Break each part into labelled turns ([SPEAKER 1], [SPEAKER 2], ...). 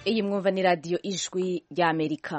[SPEAKER 1] iyi mwumva ni radiyo ijwi ry'Amerika.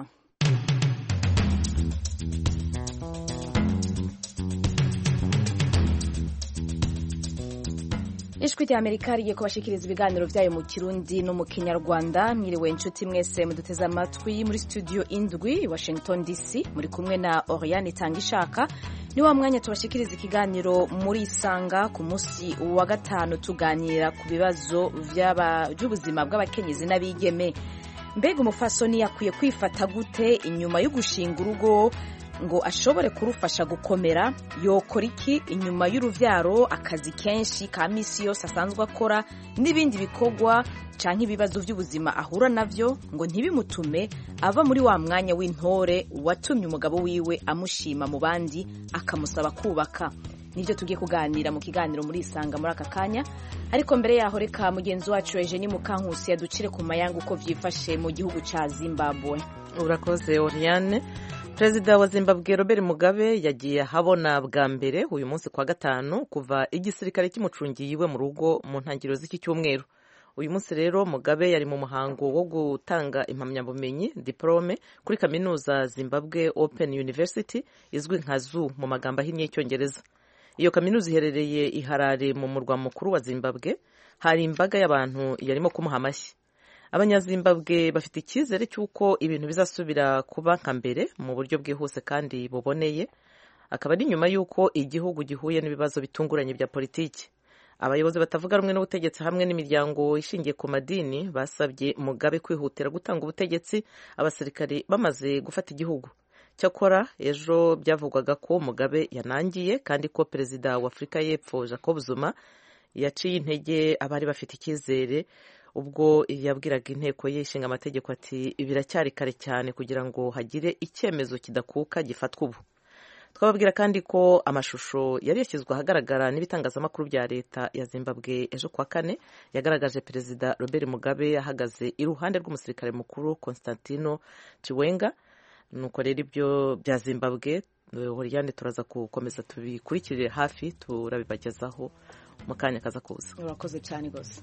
[SPEAKER 1] ijwi ry'Amerika rigiye kubashikiriza ibiganiro byayo mu Kirundi no mu Kinyarwanda. Mwiriwe inshuti mwese muduteze amatwi muri studio indwi Washington DC, muri kumwe na Oriane Tangishaka. Ni wa mwanya tubashikiriza ikiganiro muri Isanga ku munsi wa gatanu, tuganira ku bibazo by'ubuzima bw'abakenyezi n'abigeme. Mbega umufasoni yakwiye kwifata gute inyuma yo gushinga urugo ngo ashobore kurufasha gukomera? Yokora iki inyuma y'uruvyaro, akazi kenshi ka misi yose asanzwe akora n'ibindi bikorwa canke ibibazo by'ubuzima ahura navyo ngo ntibimutume ava muri wa mwanya w'intore watumye umugabo wiwe amushima mu bandi akamusaba kubaka? Nivyo tugiye kuganira mu kiganiro muri Isanga muri aka kanya. Ariko mbere yaho reka mugenzi wacu Eugenie Mukankusi yaducire ku mayanga uko vyifashe mu gihugu ca Zimbabwe.
[SPEAKER 2] Urakoze Oriane. Perezida wa Zimbabwe Robert Mugabe yagiye ahabona bwa mbere uyu munsi kwa gatanu kuva igisirikare kimucungiye iwe mu rugo mu ntangiriro z'iki cyumweru. Uyu munsi rero Mugabe yari mu muhango wo gutanga impamyabumenyi diplome kuri kaminuza Zimbabwe Open University izwi nka ZU mu magambo ahinnye y'Icyongereza. Iyo kaminuza iherereye i Harare mu murwa mukuru wa Zimbabwe. Hari imbaga y'abantu yarimo kumuha amashyi. Abanyazimbabwe bafite icyizere cy'uko ibintu bizasubira kuba nka mbere mu buryo bwihuse kandi buboneye. Akaba ari nyuma y'uko igihugu gihuye n'ibibazo bitunguranye bya politiki. Abayobozi batavuga rumwe n'ubutegetsi hamwe n'imiryango ishingiye ku madini basabye Mugabe kwihutira gutanga ubutegetsi abasirikari bamaze gufata igihugu. Cyakora ejo byavugwaga ko Mugabe yanangiye kandi ko perezida wa Afurika y'Epfo Jacob Zuma yaciye intege abari bafite icyizere ubwo yabwiraga inteko ye ishinga amategeko ati biracyari kare cyane kugira ngo hagire icyemezo kidakuka gifatwa ubu. Twababwira kandi ko amashusho yari yashyizwe ahagaragara n'ibitangazamakuru bya leta ya Zimbabwe ejo kwa kane yagaragaje perezida Robert Mugabe ahagaze iruhande rw'umusirikare mukuru Constantino Chiwenga. Nuko rero ibyo bya Zimbabwe Oriane turaza gukomeza tubikurikirire hafi, turabibagezaho mu kanya kaza kuza.
[SPEAKER 1] Urakoze cyane gose.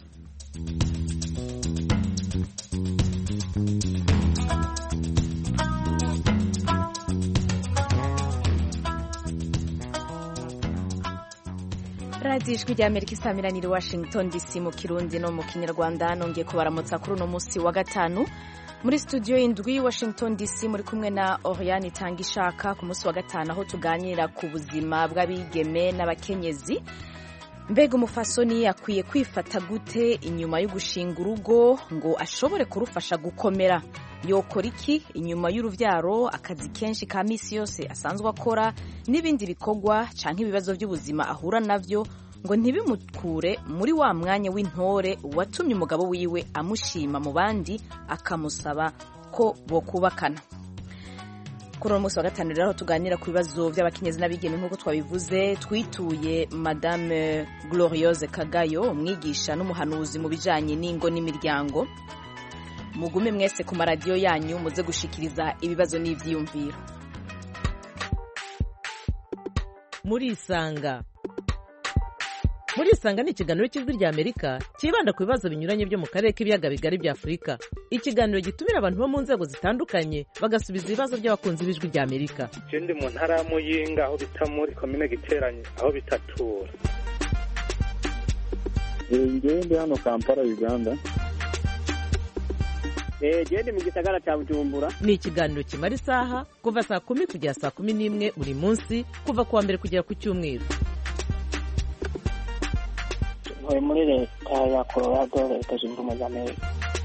[SPEAKER 1] Radio Ijwi ry'Amerika isamiraniye Washington DC mu Kirundi no mu Kinyarwanda. Nongeye kubaramutsa kuri uno munsi wa gatanu muri studio indwi Washington DC, muri kumwe na Oriane Tangishaka ku munsi wa gatanu, aho tuganira ku buzima bw'abigeme n'abakenyezi. Mbega umufasoni yakwiye kwifata gute inyuma yo gushinga urugo ngo ashobore kurufasha gukomera? Yokora iki inyuma y'uruvyaro, akazi kenshi ka misi yose asanzwe akora n'ibindi bikorwa canke ibibazo by'ubuzima ahura navyo ngo ntibimukure muri wa mwanya w'intore watumye umugabo wiwe amushima mu bandi akamusaba ko bokubakana? Kuri uno munsi wa gatanu rero tuganira ku bibazo by'abakenyezi n'abigeme nk'uko twabivuze. Twituye Madame Gloriose Kagayo, umwigisha n'umuhanuzi mu bijanye n'ingo n'imiryango. Mugume mwese ku maradiyo yanyu muze gushikiriza ibibazo n'ivyiyumviro.
[SPEAKER 2] Muri Isanga. Muri Isanga ni ikiganiro cy'Ijwi ry'Amerika kibanda ku bibazo binyuranye byo mu karere k'ibiyaga bigari bya Afurika. Ikiganiro gitumira abantu bo mu nzego zitandukanye bagasubiza ibibazo by'abakunzi b'Ijwi ry'Amerika.
[SPEAKER 3] Ndi mu ntara ya Muyinga aho bita muri komine Giteranye aho bitatura.
[SPEAKER 4] Ndi hano Kampala Uganda.
[SPEAKER 5] Ndi mu gisagara cya Bujumbura.
[SPEAKER 2] Ni ikiganiro kimara isaha kuva saa 10 kugera saa 11 buri munsi kuva kuwa mbere kugera ku cyumweru.
[SPEAKER 5] Muri leta ya Colorado, leta zunze ubumwe za Amerika.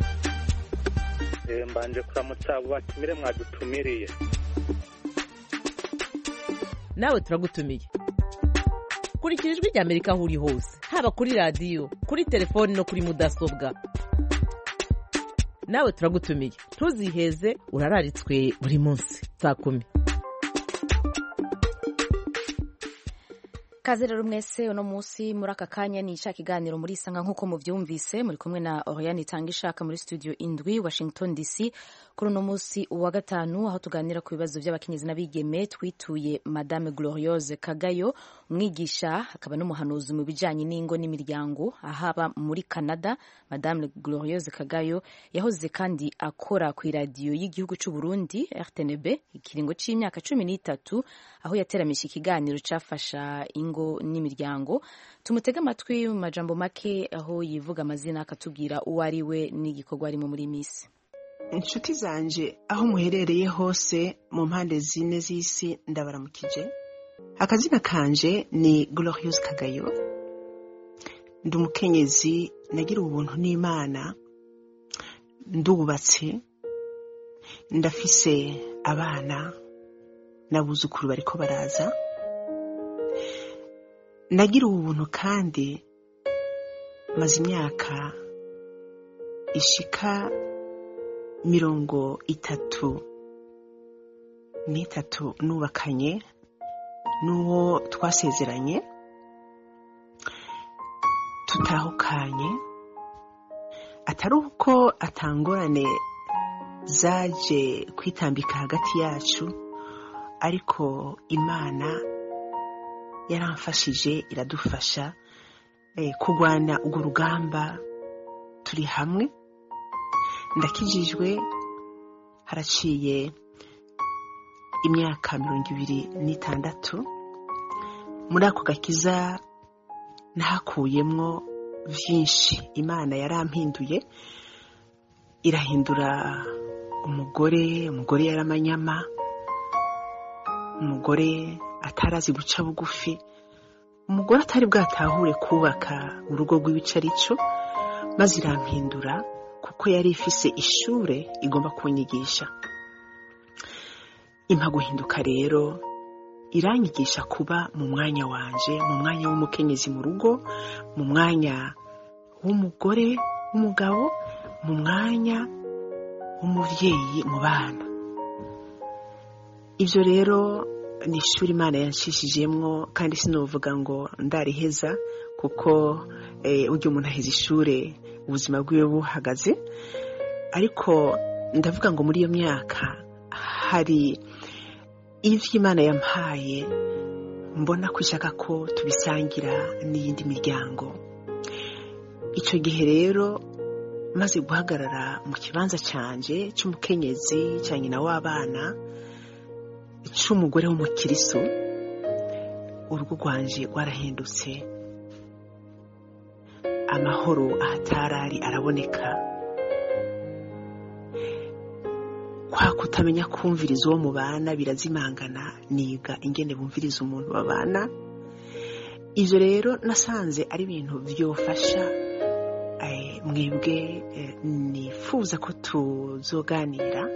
[SPEAKER 3] Mbanje kuramutsa abo batumire mwadutumiriye.
[SPEAKER 2] Nawe turagutumiye. Kurikira Ijwi ry'Amerika aho uri hose, haba kuri radio, kuri telefoni no kuri mudasobwa. Nawe turagutumiye. Ntuziheze, urararitswe buri munsi saa 10.
[SPEAKER 1] Kaze rero mwese uno munsi muri aka kanya ni ishaka iganiro muri Isanga nk'uko muvyumvise, muri kumwe na Oriane Tangishaka muri studio indwi Washington DC. Kuri uno munsi wa gatanu aho tuganira ku bibazo by'abakenyezi n'abigeme twituye Madame Gloriose Kagayo, umwigisha akaba n'umuhanuzi mu bijyanye n'ingo n'imiryango ahaba muri Canada. Madame Glorieuse Kagayo yahoze kandi akora ku iradiyo y'igihugu cy'u Burundi RTNB ikiringo cy'imyaka 13 aho yateramisha ikiganiro cyafasha ingo n'imiryango. Tumutega amatwi mu majambo make aho yivuga amazina akatubwira uwo ari we n'igikorwa arimo muri misi.
[SPEAKER 6] Inshuti zanje aho muherereye hose mu mpande zine z'isi ndabaramukije. Akazina kanje ni Glorieuse Kagayo. Ndi umukenyezi nagira ubuntu n'Imana, ndubatse, ndafise abana n'abuzukuru bariko baraza. Nagira ubuntu kandi maze imyaka ishika 33 nubakanye n'uwo twasezeranye, tutahukanye, atari uko atangorane zaje kwitambika hagati yacu, ariko Imana yaramfashije iradufasha kurwana urwo rugamba turi hamwe. Ndakijijwe haraciye imyaka 26. Muri ako gakiza nahakuyemwo vyinshi. Imana yarampinduye, irahindura umugore yaramanyama, umugore atarazi guca bugufi, umugore atari bwatahure kubaka urugo rw'ibicarico, maze irampindura kuko yari ifise ishure igomba kunyigisha. Impa guhinduka rero, iranyigisha kuba mu mwanya wanje, mu mwanya w'umukenyezi mu rugo, mu mwanya w'umugore w'umugabo, mu mwanya w'umuvyeyi mu bana. Ivyo rero ni ishuri Imana yanshishijemwo, kandi sinovuga ngo ndariheza kuko uryo umuntu aheza ishure ubuzima bwiwe buhagaze, ariko ndavuga ngo muri iyo myaka hari ivyo Imana yampaye mbona kwishaka ko tubisangira n'iyindi miryango. Ico gihe rero maze guhagarara mu kibanza canje c'umukenyezi ca nyina w'abana, c'umugore w'umukiristo, urugo rwanje rwarahindutse. Amahoro ahatarari araboneka. Kwa kutamenya kumviriza uwo mubana birazimangana, niga ingene bumviriza umuntu babana. Ivyo rero nasanze ari ibintu vyofasha mwebwe nifuza ko tuzoganira.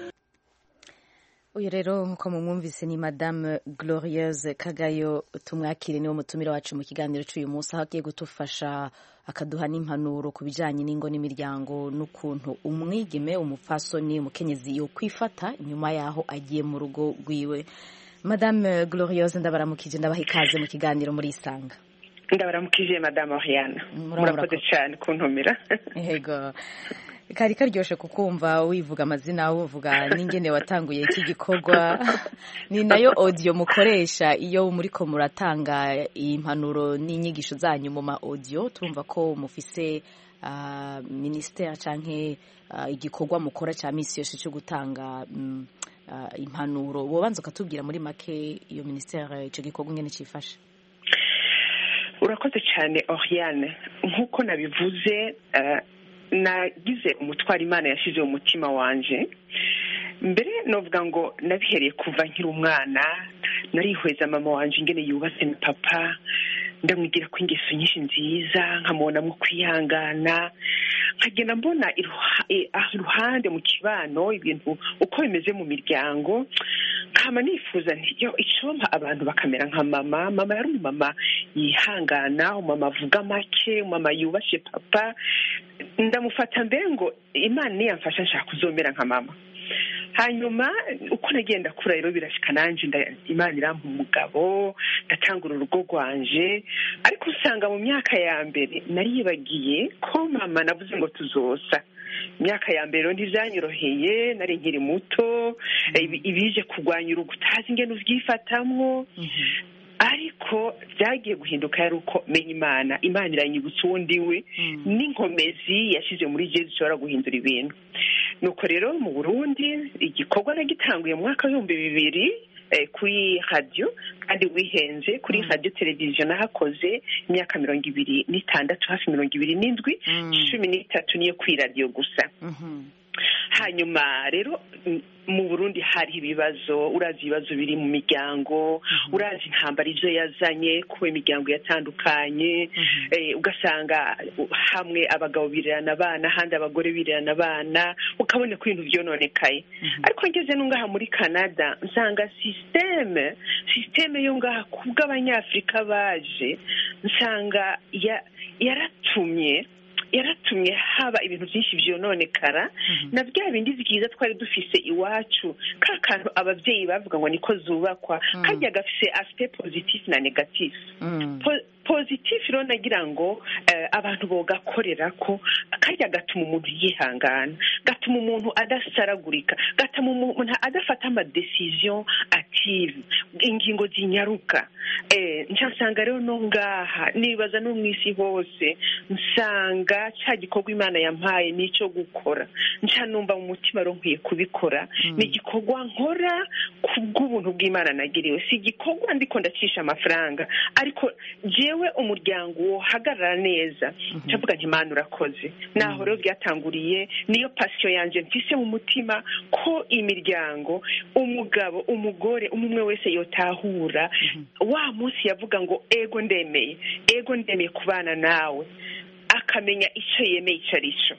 [SPEAKER 1] Uyu rero nkuko mumwumvise ni Madame Glorieuse Kagayo. Tumwakire niwo mutumira wacu mu kiganiro cy'uyu munsi, aho agiye gutufasha akaduha n'impanuro ku bijanye n'ingo n'imiryango n'ukuntu umwigeme, umupfasoni, umukenyezi yo kwifata nyuma yaho agiye mu rugo rwiwe. Madame Glorieuse ndabaramukije, ndabaha ikaze mu kiganiro muri Isanga.
[SPEAKER 7] Ndabaramukije Madame Oriana. Murakoze cyane kuntumira.
[SPEAKER 1] Yego. Kari karyoshe kukumva wivuga amazina, uvuga n'ingene watanguye iki gikorwa. Ni nayo audio mukoresha iyo muriko muratanga impanuro n'inyigisho zanyu mu ma audio. Turumva ko mufise ministère canke igikorwa mukora ca misi yose cyo gutanga impanuro. Wobanza ukatubwira muri make iyo ministère ico gikorwa ngene cifasha.
[SPEAKER 7] Urakoze cyane Oriane. Nkuko nabivuze, nagize umutwaro Imana yashize mu mutima wanje. Mbere novuga ngo nabihereye kuva nkiri umwana, narihweza mama wanje ingene yubatse na papa, ndamwigira ko ingeso nyinshi nziza, nkamubonamwo kwihangana, nkagenda mbona iruhande mu kibano ibintu uko bimeze mu miryango, nkama nifuza nti yo icompa abantu bakamera nka mama. Mama yari umumama yihangana, umumama avuga make, umumama yubashe papa. Ndamufata mbere ngo Imana niyamfasha nshaka kuzomera nka mama. Hanyuma uko nagenda kura rero birashika nanje Imana irampa umugabo, ndatangura urugo rwanje, ariko usanga mu myaka ya mbere naribagiye ko mama navuze ngo tuzosa. Imyaka ya mbere ntivyanyoroheye, nari nkiri muto, ibije kugwanya urugo utazi ingene uvyifatamwo. ariko byagiye guhinduka yari uko menya imana iranyibutsa uwundi we n'inkomezi yashyize muri je zishobora guhindura ibintu. Nuko rero mu Burundi igikorwa nagitanguye mu mwaka w'2000 kuri radio kandi wihenze kuri radio televiziyo nahakoze imyaka 26 hafi 27 13 niyo kuri radio gusa. Hanyuma rero mu Burundi hari ibibazo, urazi ibibazo biri mu miryango, urazi intambara ivyo yazanye ku imiryango yatandukanye, ugasanga hamwe abagabo birana abana handi abagore birana abana, ukabona ko ibintu vyononekaye. Ariko ngeze nungaha muri Canada nsanga systeme yo ngaha kubw'abanyafrika baje nsanga yaratumye haba ibintu byinshi vyononekara na bya bindi zikiza twari dufise iwacu ka kantu abavyeyi bavuga ngo niko zubakwa kajya gafise aspect positif na negatif. Positif rero nagira ngo abantu bogakorera ko kajya gatuma umuntu yihangana, gatuma umuntu adasaragurika, gatuma umuntu adafata ama decision active, ingingo zinyaruka. Nsanga rero no ngaha nibaza no mwisi hose nsanga cya gikorwa Imana yampaye nico gukora, numva mu mutima ro nkwiye kubikora. Ni gikorwa nkora kubw'ubuntu bw'Imana nagiriwe, si gikorwa ndiko ndacisha amafaranga, ariko jewe umuryango wo hagarara neza ndavuga nti Imana urakoze. Naho rero byatanguriye, niyo passion yanje mfise mu mutima ko imiryango, umugabo umugore umwe wese yotahura wa munsi yavuga ngo ego ndemeye kubana nawe, akamenya icyo yemeye icyo arico.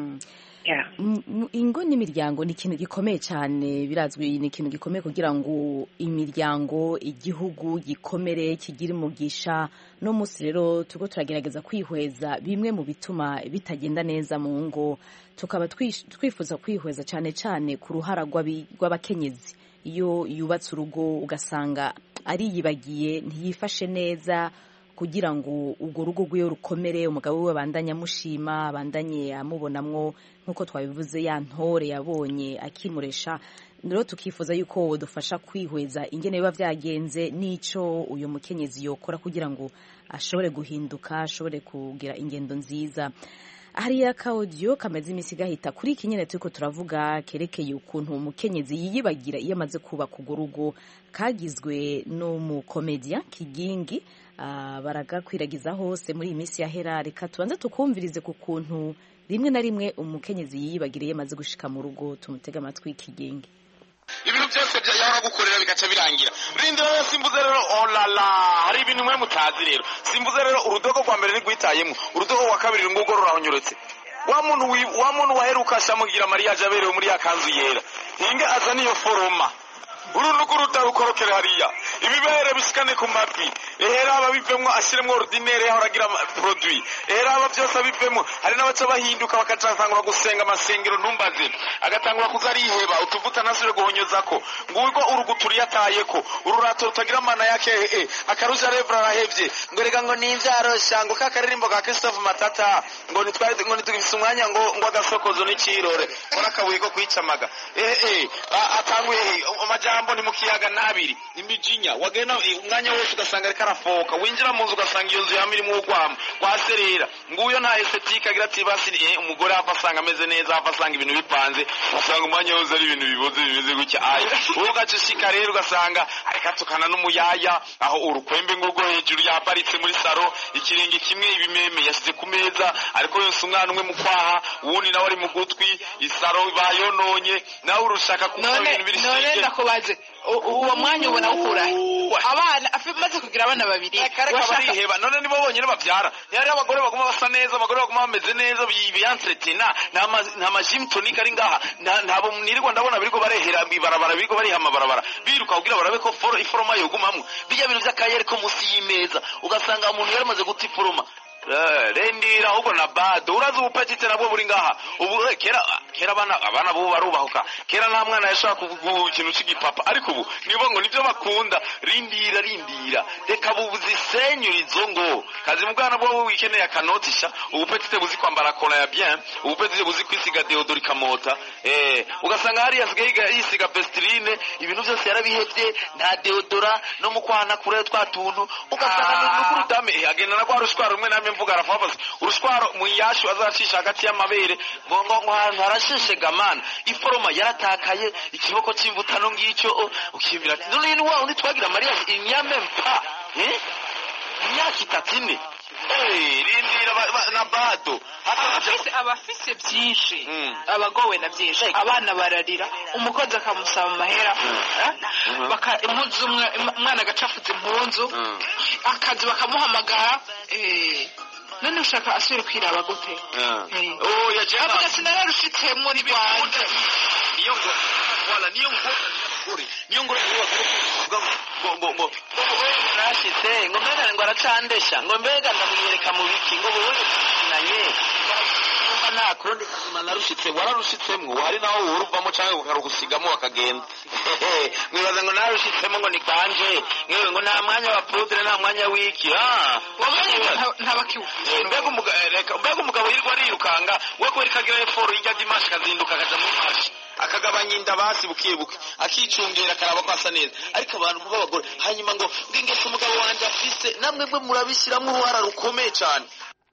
[SPEAKER 1] Ingo n'imiryango ni ikintu gikomeye cyane, birazwi ni ikintu gikomeye kugira ngo imiryango, igihugu gikomere kigire umugisha. No munsi rero tuko turagerageza kwihweza bimwe mu bituma bitagenda neza mu ngo, tukaba twifuza kwihweza cyane cyane ku ruhara rw'abakenyezi. Iyo yubatse urugo ugasanga ariyibagiye, ntiyifashe neza kugira ngo urwo rugo rwiwe rukomere, umugabo we abandanye amushima, abandanye amubonamwo nk'uko twabivuze ya ntore yabonye akimuresha. Rero tukifuza yuko dufasha kwihweza ingene biba vyagenze n'ico uyu mukenyezi yokora kugira ngo ashobore guhinduka, ashobore kugira ingendo nziza. Hariya akaudio kameze imisi gahita kuri iki nyene turiko turavuga kerekeye ukuntu umukenyezi yiyibagira iyo amaze kubaka urwo rugo, kagizwe n'umukomedia Kigingi. Baragakwiragiza hose muri iyi minsi yahera. Reka tubanze tukumvirize ku kuntu rimwe na rimwe umukenyezi yiyibagira iyo amaze gushika mu rugo. Tumutega amatwi Kigingi.
[SPEAKER 8] Ibintu byose byahora gukorera bigaca birangira. Rindi rero simbuze rero hari ibintu mwe mutazi rero. Simbuze rero urudogo rwa mbere nigwitayemo, urudogo rwa kabiri ngugo rurahonyoretse. Wa muntu waheruka shamugira Maria Jaberewe muri yakanzu yera. Hinge azaniyo foroma. Urunugu rutarukorokera hariya, ibibere bishikane ku mapi, ehera ababivemwo ashiremwo ordinaire yahoragira produit, ehera aba byose abivemwo. Hari n'abaca bahinduka bakacantangura gusenga amasengero ntumbaze, agatangura kuzariheba utuvuta nasire guhonyozako, ngurwo uruguturi yatayeko, ururato rutagira mana yake akaruja revra arahevye, ngo rega ngo nivyaro shango kakaririmbo ka Christophe Matata, ngo nitugifise umwanya ngo agasokozo n'icirore, ngo nakabuye ko kwicamaga. Atanguye amajambo ni mukiyaga nabiri imijinya wagena umwanya wose ugasanga ari karafoka, winjira mu nzu ugasanga iyo nzu yamiri mu gwamo kwaserera, nguyo nta estetika agira ati basi umugore afasanga ameze neza, afasanga ibintu bipanze, usanga umwanya wose ari ibintu biboze bimeze gutya. Ugacishika rero ugasanga arikatukana n'umuyaya aho urukwembe ngurwo hejuru yaparitse muri saro, ikiringi kimwe ibimeme yashyize ku meza, ariko yose umwana umwe mu kwaha, uwundi nawe ari mu gutwi, isaro bayononye, nawe urushaka kumva ibintu biri
[SPEAKER 9] none ndakubaze uwo mwanya ubona ukurahe? Abana maze kugira abana babiri
[SPEAKER 8] bariheba, none nibo bonyine babyara. Yari abagore baguma basa neza, abagore baguma bameze neza, biyanseretina nta majim tonic ari ngaha, ntabo nirirwa ndabona biriko barehera bibarabara, biriko barihama barabara biruka kugira barabe ko iforoma yogumamwe. Bijya bintu by'akayeri ko musi y'imeza ugasanga umuntu yaramaze guta iforoma rendira ahubwo na bado urazi ubupetite nabwo buri ngaha ubu kera abana bo barubahuka kera nta mwana yashaka kuvuga ikintu cy'igipapa ariko ubu nibo ngo nivyo bakunda rindira reka buzisenyura izo ngo kazi mu bwana bwo wikeneye akanotisha ubupetite buzi kwambara kola ya bien ubupetite buzi kwisiga deodori kamota ugasanga hari yasigaye yisiga pestrine ibintu byose yarabihevye nta deodora no mu kwana kure twatuntu ugasanga n'ukuri dame agenda na kwa rushwaro rumwe namwe mvuga arafabaza urushwaro mu yashu azacisha hagati y'amabere ngo harashishe gamana iforoma yaratakaye ikiboko cy'imvutano ngicyo ukibira ati none ni wa undi twagira Maria inyame mpa imyaka 3 rindira na bado
[SPEAKER 9] abafise byinshi abagowe na byinshi abana bararira umukozi akamusaba amahera impunzu umwana agacafuza impunzu akazi bakamuhamagara none ushaka asubire kwiraba gute avuga sinararushitse muri Rwanda niyo ngo ngo nashitse ngo mbega ngo aracandesha ngo mbega ndamwiyereka mu biki ngo wowe nanye numva nta kurundi kazima narushitse wararushitsemo wari naho uruvamo canke ukarugusigamo akagenda mwibaza ngo narushitsemo ngo nikanje ngewe ngo nta mwanya wa poudre nta mwanya wiki mbega umugabo yirirwa ariyukanga we kubera ikagira eforo y'ijya dimashi kazinduka akaja muri mashi akagabanya inda basi bukibuke akicungera akaraba ko asa neza ariko abantu b'abagore hanyuma ngo ngengetse umugabo wanje afise namwe mwe murabishyiramo uruhara rukomeye cyane.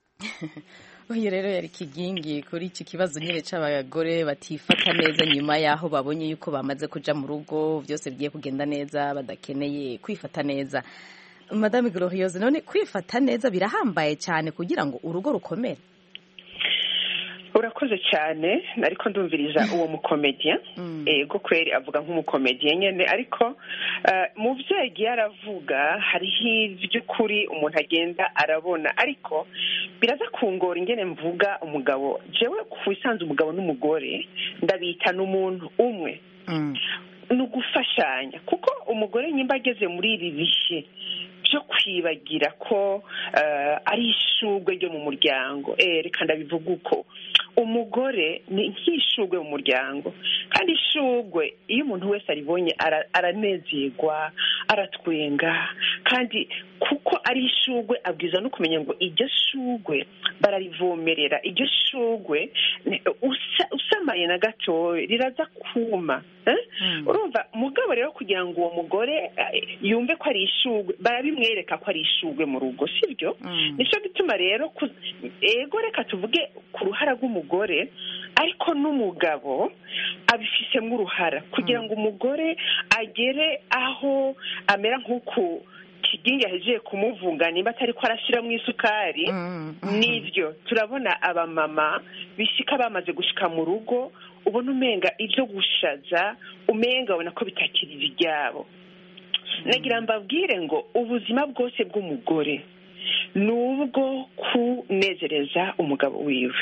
[SPEAKER 1] uyu rero yari kigingi kuri iki kibazo nyine c'abagore batifata neza nyuma yaho babonye yuko bamaze kuja mu rugo byose bigiye kugenda neza badakeneye kwifata neza. Madame Gloriose, none kwifata neza birahambaye cyane kugira ngo urugo rukomere?
[SPEAKER 7] Urakoze cyane nariko ndumviriza uwo mukomedian ego kweri avuga nk'umukomedian nyene ariko mu vyegi yaravuga hariho ivy'ukuri umuntu agenda arabona ariko biraza kungora ingene mvuga umugabo jewe kubisanzwe umugabo n'umugore ndabita n'umuntu umwe nugufashanya kuko umugore nyimba ageze muri ibi bihe byo kwibagira ko ari ishugwe ryo mu muryango reka ndabivuga uko umugore ni nk'ishugwe mu muryango kandi ishugwe iyo umuntu wese aribonye aranezerwa aratwenga kandi kuko ari ishugwe abwiza no kumenya ngo iryo shugwe bararivomerera iryo shugwe usamaye na gatoya riraza kuma urumva mugabo rero kugira ngo uwo mugore yumve ko ari ishugwe barabimwereka ko ari ishugwe mu rugo sibyo nico gituma rero ego reka tuvuge ku ruhara rw'umugore ariko n'umugabo abifisemo uruhara kugira ngo umugore agere aho amera nk'uko kigingi yahejeje kumuvunga nimba atari ko arashyira mu isukari nibyo turabona abamama bishika bamaze gushika mu rugo ubona umenga ibyo gushaza umenga ubona ko bitakiri ibyabo. Nagira mbabwire ngo ubuzima bwose bw'umugore nubwo kunezereza umugabo wiwe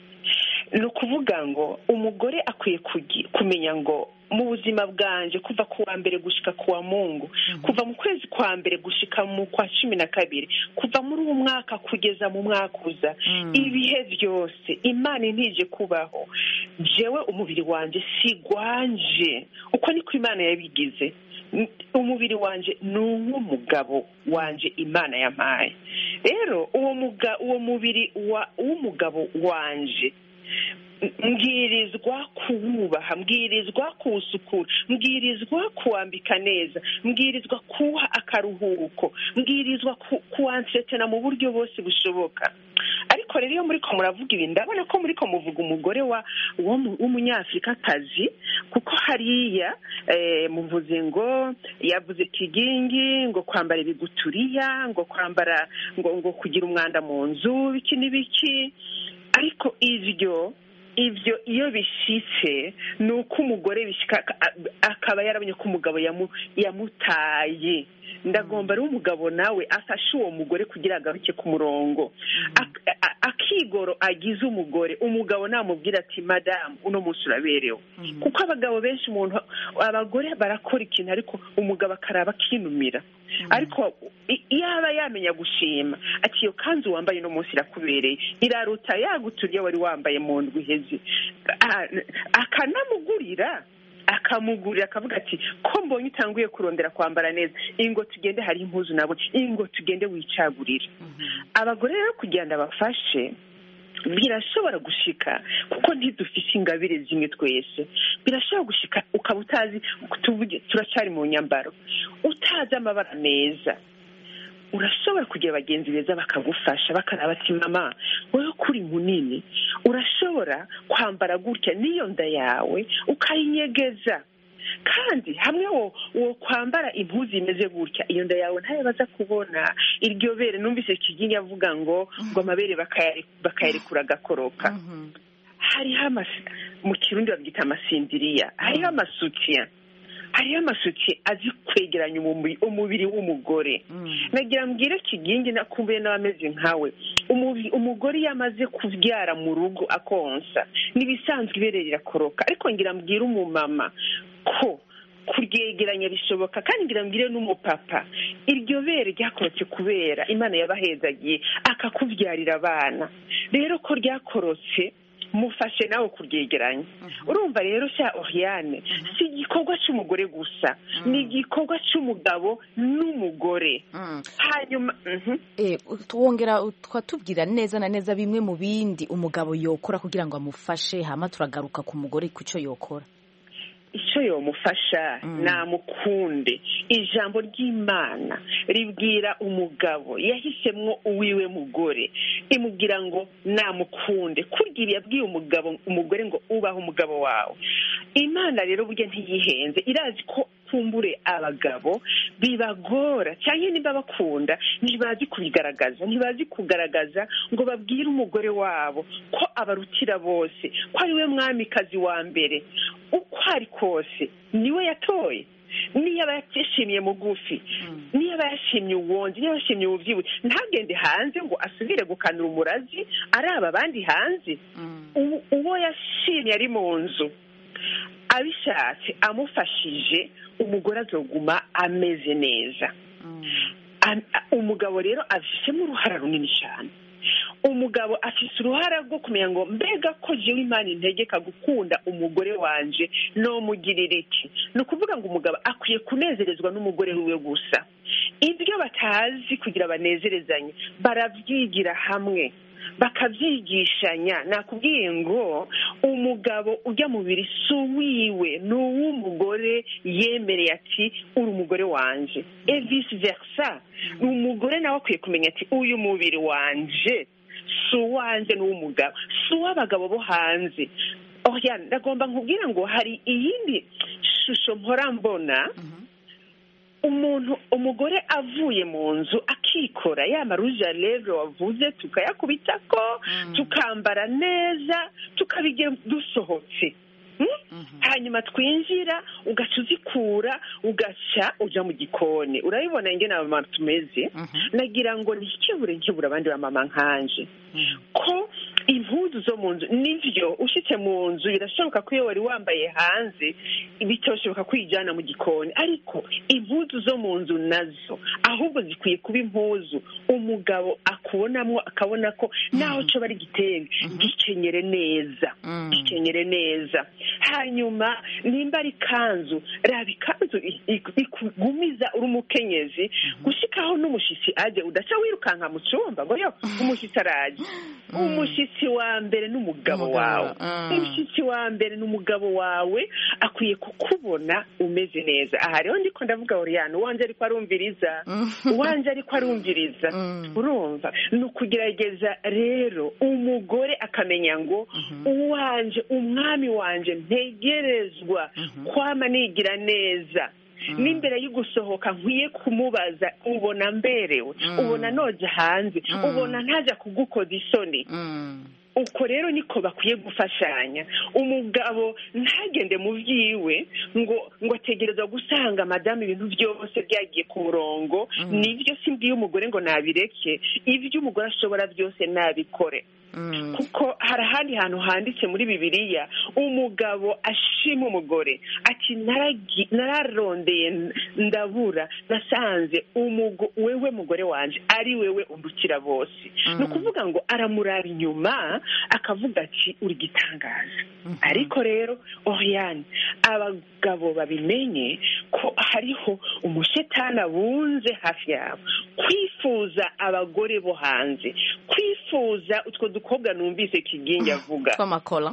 [SPEAKER 7] ni ukuvuga ngo umugore akwiye kumenya ngo mu buzima bwanje kuva ku wa mbere gushika ku wa Mungu kuva mu kwezi kwa mbere gushika mu kwa 12 kuva muri uwo mwaka kugeza mu mwaka uza ibihe byose Imana intije kubaho jewe umubiri wanje sigwanje uko niko Imana yabigize umubiri wanje n'umugabo wanje Imana yampaye rero uwo mubiri w'umugabo wanje mbwirizwa kuwubaha mbwirizwa kuwusukura mbwirizwa kuwambika neza mbwirizwa kuha akaruhuko mbwirizwa kuwansetena mu buryo bose bushoboka. Ariko rero iyo muriko muravuga ibi ndabona ko muriko muvuga umugore w'umunyafrikakazi kuko hariya muvuze ngo yavuze kigingi ngo kwambara ibiguturiya ngo kwambara ngo kugira umwanda mu nzu biki n'ibiki ariko ivyo iyo bishitse nuko umugore bishika akaba yarabonye ko umugabo yamutaye ndagomba ari umugabo nawe afashe uwo mugore kugira agaruke ku murongo. Akigoro agize umugabo namubwira ati madamu uno munsi uraberewe. Kuko abagabo benshi abagore barakora ikintu ariko umugabo akaraba akinumira. Ariko yaba yamenya gushima ati iyo kanzu wambaye uno munsi irakubereye, iraruta yaguturiye wari wambaye mu ndwi iheze, akanamugurira akavuga ati ko mbonye utanguye kurondera kwambara neza, ingo tugende hari impuzu nabo, ingo tugende wicagurira. Abagore rero kugenda bafashe birashobora gushika kuko ntidufite ingabire zimwe twese. Birashobora gushika ukaba utazi, turacari mu nyambaro, utazi amabara meza. Urashobora kugira abagenzi beza bakagufasha bakaraba ati mama wowe kuri munini urashobora kwambara gutya n'iyo nda yawe ukayinyegeza, kandi hamwe wo kwambara impuzu imeze gutya iyo nda yawe ntayo baza kubona. Iryo bere numvise Kigingi avuga ngo amabere bakayarekura agakoroka. Hariho mu Kirundi babyita amasindiriya, hariho amasutiya, hariho amasutiye azi kwegeranya umubiri w'umugore. Nagira mbwire Kigingi nakumbuye n'abameze nkawe, umugore iyo amaze kubyara mu rugo akonsa n'ibisanzwe ibere rirakoroka, ariko ngira mbwire umumama ko kuryegeranya bishoboka, kandi ngira mbwire n'umupapa iryo bere ryakorotse kubera Imana yabahezagiye akakubyarira abana. Rero ko ryakorotse mufashe nawe kuryegeranya. Urumva rero sha Oriane si igikorwa cy'umugore gusa, ni igikorwa cy'umugabo n'umugore. Hanyuma
[SPEAKER 1] twongera twatubwira neza na neza bimwe mu bindi umugabo yokora kugira ngo amufashe, hama turagaruka ku mugore ku cyo yokora.
[SPEAKER 7] Icyo yomufasha namukunde. Ijambo ry'Imana ribwira umugabo yahisemwo uwiwe mugore, imubwira ngo namukunde. Kurya yabwiye umugore ngo ubaho umugabo wawe. Imana rero burya ntiyihenze, irazi ko kumbure abagabo bibagora cyangwa niba bakunda ntibazi kubigaragaza, ntibazi kugaragaza ngo babwire umugore wabo ko abarutira bose, ko ari we mwamikazi wa mbere. Uko ari kose niwe yatoye, niyo aba yashimye mugufi, niyo aba yashimye uwonzi, niyo yashimye ubuvyibuhe, ntagende hanze ngo asubire gukanura umurazi araba abandi hanze. Uwo yashimye ari mu nzu abishatse amufashije, umugore azoguma ameze neza. Umugabo rero afishemo uruhara runini cyane. Umugabo afise uruhara rwo kumenya ngo mbega ko jewe Imana integeka gukunda umugore wanje no mugirira iki. Ni ukuvuga ngo umugabo akwiye kunezerezwa n'umugore wiwe gusa. Ibyo batazi kugira banezerezanye baravyigira hamwe bakabyigishanya. Nakubwiye ngo umugabo ujya mu biri si uwiwe, ni uw'umugore yemereye ati uri umugore wanje, et vice versa. Umugore nawe akwiye kumenya ati uyu mubiri wanje si uwanje, ni uw'umugabo, si uw'abagabo bo hanze. Ndagomba nkubwira ngo hari iyindi shusho mpora mbona. Umugore avuye mu nzu akikora ya marouge à lèvres wavuze, tukayakubitako, tukambara neza, tukabigira dusohotse. Hanyuma twinjira ugaca uzikura ugaca uja mu gikoni. Urabibona ingene abamama tumeze. Nagira ngo nkebura abandi bamama nkanje ko impuzu zo mu nzu nivyo ushitse mu nzu birashoboka ko iyo wari wambaye hanze bitoshoboka kwijana mu gikoni, ariko impuzu zo mu nzu nazo ahubwo zikwiye kuba impuzu umugabo akubonamwo, akabona ko naho cyo bari gitenge gikenyere neza, gikenyere neza. Hanyuma nimba ari kanzu, raba ikanzu ikugumiza uri umukenyezi gushikaho n'umushitsi aje udaca wirukanka mu cyumba ngo yo umushitsi araje. Umushitsi wa mbere n'umugabo wawe, umushitsi wa mbere n'umugabo wawe akwiye kukubona umeze neza. Aha rero ndiko ndavuga Oriane wanje ariko arumviriza, wanje ariko arumviriza. Urumva ni ukugerageza rero umugore akamenya ngo uwanje, umwami wanje ntegerezwa kwama nigira neza. N'imbere y'ugusohoka nkwiye kumubaza ubona mberewe, ubona noja hanze, ubona ntaja kugukoza isoni. uko rero niko bakwiye gufashanya. Umugabo ntagende mu byiwe ngo ategereza gusanga madamu ibintu byose byagiye ku murongo. Nibyo simbwiye umugore ngo nabireke, ibyo umugore ashobora byose nabikore. Kuko hari ahandi hantu handitse muri Bibiliya umugabo ashima umugore ati nararondeye ndabura nasanze wewe mugore wanje ari wewe undukira bose. Ni ukuvuga ngo aramuraba inyuma akavuga ati uri gitangaza. Ariko rero Oriane, abagabo babimenye ko hariho umushetani abunze hafi yabo, kwifuza abagore bo hanze, kwifuza utwo dukobwa numvise Kigingi avuga
[SPEAKER 1] tw'amakola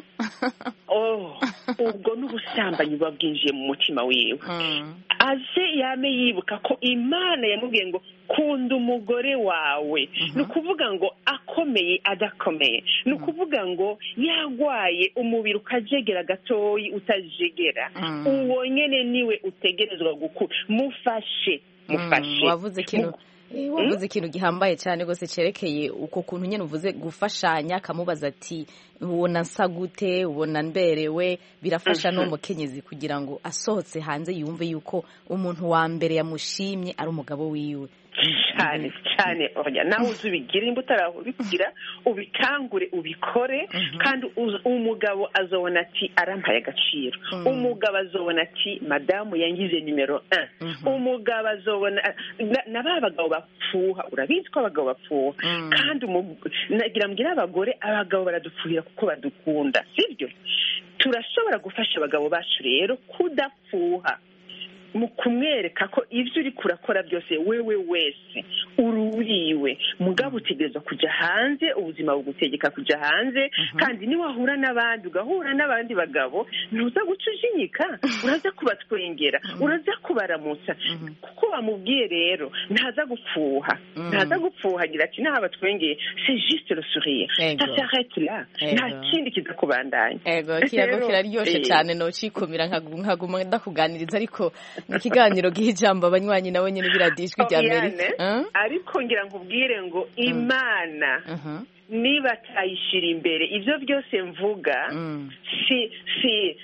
[SPEAKER 7] ubwo n'ubusambanyi buba bwinjiye mu mutima wiwe. aze yame yibuka ko Imana yamubwiye ngo kunda umugore wawe. Ni ukuvuga ngo akomeye adakomeye, ni ukuvuga ngo yagwaye umubiri ukajegera gatoyi utajegera, uwo nyene niwe utegerezwa gukura. Mufashe
[SPEAKER 1] wavuze ikintu gihambaye cyane rwose cyerekeye uko kuntu nyine uvuze gufashanya, akamubaza ati ubona nsa gute, ubona mberewe. Birafasha n'umukenyezi kugira ngo asohotse hanze yumve yuko umuntu wa mbere yamushimye ari umugabo wiwe.
[SPEAKER 7] cyane cyane nawe uzubigira imbuto utarabigira ubikangure ubikore, kandi umugabo azobona ati arampaye agaciro. Umugabo azobona ati madamu yangize nimero 1. umugabo azobona na bagabo bapfuha, urabizi ko abagabo bapfuha, kandi nagira mbwira abagabo baradupfuhira kuko badukunda, sibyo? Turashobora gufasha abagabo bacu rero kudapfuha mu kumwereka ko ibyo uri kurakora byose wewe wese ururiwe. Mugabo utegereza kujya hanze, ubuzima bugutegeka kujya hanze, kandi niwahura n'abandi ugahura n'abandi bagabo ntuza guca ujinyika, uraza kubatwengera, uraza kubaramutsa, kuko wamubwiye rero ntaza gupfuha agira ati naho abatwengeye c'est juste le sourire, ça s'arrête là, nta kindi kizakubandanya.
[SPEAKER 1] Kiyago kiraryoshe cyane no cikomira nkaguma ndakuganiriza, ariko ni ikiganiro giha ijambo abanywanyi nabo nyine biradishwe rya Amerika.
[SPEAKER 7] Ariko ngira nkubwire ngo Imana niba atayishira imbere ibyo byose mvuga, si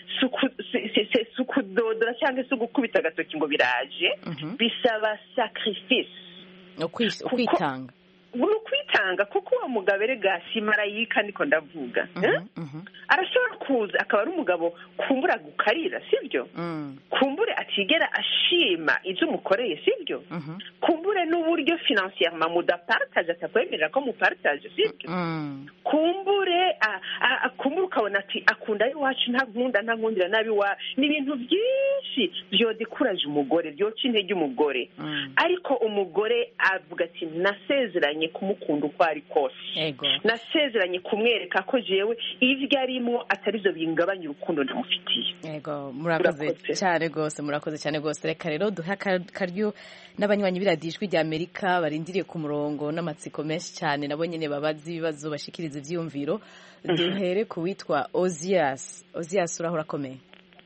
[SPEAKER 7] ukudodora cyangwa se ugukubita agatoki ngo biraje, bisaba sacrifice,
[SPEAKER 1] kwitanga.
[SPEAKER 7] Kwitanga, kuko uwo mugabo erega si marayika, niko ndavuga. Arashobora kuza akaba ari umugabo kumbura gukarira, sibyo? Kumbure atigera ashima ibyo umukoreye, sibyo? Kumbure n'uburyo financièrement mudapartage atakwemerera ko mupartage, sibyo? Kumbure ukabona ati akunda iwacu ntankundira nabi wa, ni ibintu byinshi byodekuraje umugore, byoca intege umugore. Ariko umugore avuga ati nasezeranye kumukunda uko ari kose, nasezeranye kumwereka ko jewe ibyo arimo atari byo bingabanya urukundo ndamufitiye.
[SPEAKER 1] Murakoze cyane rwose. Reka rero duhe akaryo n'abanywanyi biradijwe rya Amerika barindiriye ku murongo n'amatsiko menshi cyane, nabo nyine babaza ibibazo, bashikiriza ivyumviro. Duhere ku witwa Ozias. Urahora akomeye?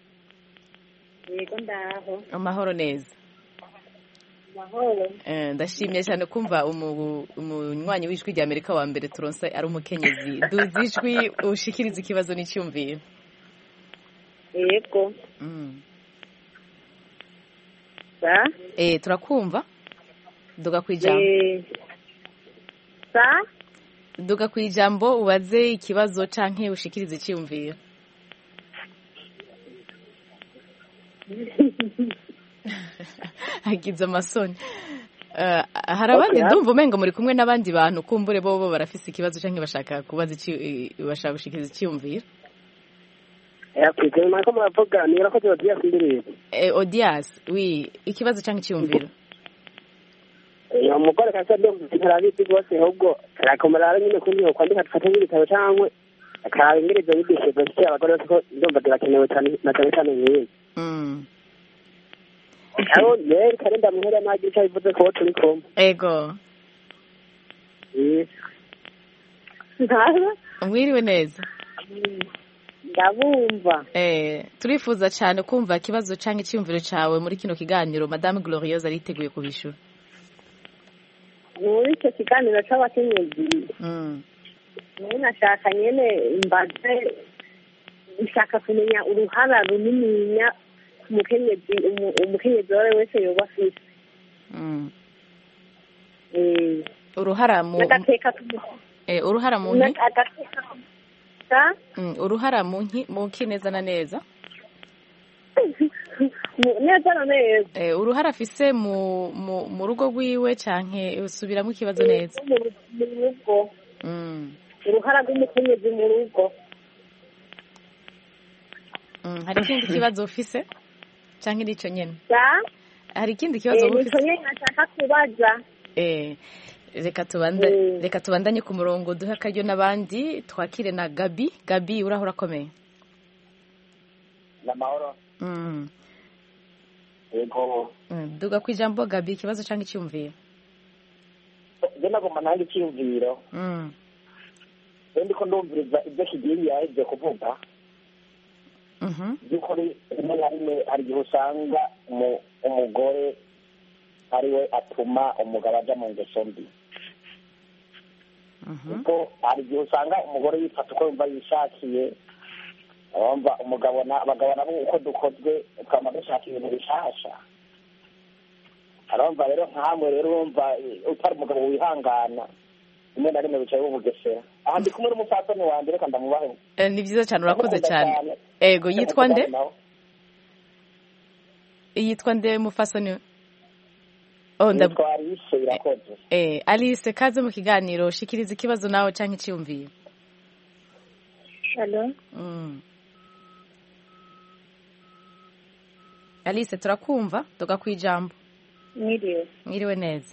[SPEAKER 10] Yego ndaho.
[SPEAKER 1] Amahoro neza. Ndashimye cyane kumva umunywanyi w'ijwi rya Amerika wa mbere turonse ari umukenyezi. Duzi ijwi ushikiriza ikibazo n'icyumviro.
[SPEAKER 10] Yego.
[SPEAKER 1] Turakumva. Duga kwijambo. Duga kwijambo ubaze ikibazo canke ushikiriza icyumviro. Agize amasoni. Hari abandi ndumva umenga muri kumwe n'abandi bantu kumbure bo barafise ikibazo canke bashaka kubaza bashaka gushikiriza icyumviro.
[SPEAKER 11] Kwigema ko muravuga ni urakoze Odias imbere.
[SPEAKER 1] Odias, oui, ikibazo canke icyumviro.
[SPEAKER 11] Umugore kasabye ntarabizi rwose, ahubwo arakomera nyine kuri yo kwandika tufate n'ibitabo cyangwa akarengereza n'ibishe bose abagore ko ndumva birakenewe cyane na cyane nyiye. Aho rero karenda muhera nagira icyo bivuze ko turi kumwe.
[SPEAKER 1] Ego. Mwiriwe neza.
[SPEAKER 10] Ndabumva.
[SPEAKER 1] Turifuza cyane kumva ikibazo canke icyumviro cawe muri kino kiganiro. Madame Glorieuse ariteguye kubishura.
[SPEAKER 10] Muri icyo kiganiro c'abakenyezi nawe nashaka nyene mbaze nshaka kumenya uruhara runininya umukenyezi wawe wese yoba afise
[SPEAKER 1] uruhara mu
[SPEAKER 10] n'agateka
[SPEAKER 1] uruhara mu nki uruhara mu nki neza na neza
[SPEAKER 10] neza na neza
[SPEAKER 1] uruhara afise mu rugo rwiwe canke usubiramo ikibazo neza
[SPEAKER 10] mu rugo uruhara rw'umukenyezi mu rugo
[SPEAKER 1] hari ikindi kibazo ufise canke nico nyene hari ikindi kibazo ufise
[SPEAKER 10] nico nyene nashaka kubaza
[SPEAKER 1] reka tubandanye ku murongo duhe akaryo n'abandi twakire na Gabi uraho urakomeye
[SPEAKER 12] n'amahoro yego
[SPEAKER 1] duga ku ijambo Gabi ikibazo canke icyumviro
[SPEAKER 12] je nagomba nange icyumviro ndiko ndumviriza ibyo Kigingi yaje kuvuga by'ukuri rimwe na rimwe hari igihe usanga umugore ariwe atuma umugabo aja mu ngeso mbi kuko hari igihe usanga umugore yifata uko yumva yishakiye abumva abagabo nabo uko dukozwe twama dushaka ibintu bishasha arumva rero nkamwe rero urumva utari umugabo wihangana rimwe na rimwe bicaye bubugesera aha ndi kumwe n'umupfasoni wanje reka ndamubahe
[SPEAKER 1] ni byiza cyane urakoze cyane ego yitwa nde mufasoni Alice kaze mu kiganiro shikiriza ikibazo nawe canke iciyumviye Alice turakumva doga kwijambo mwiriwe neza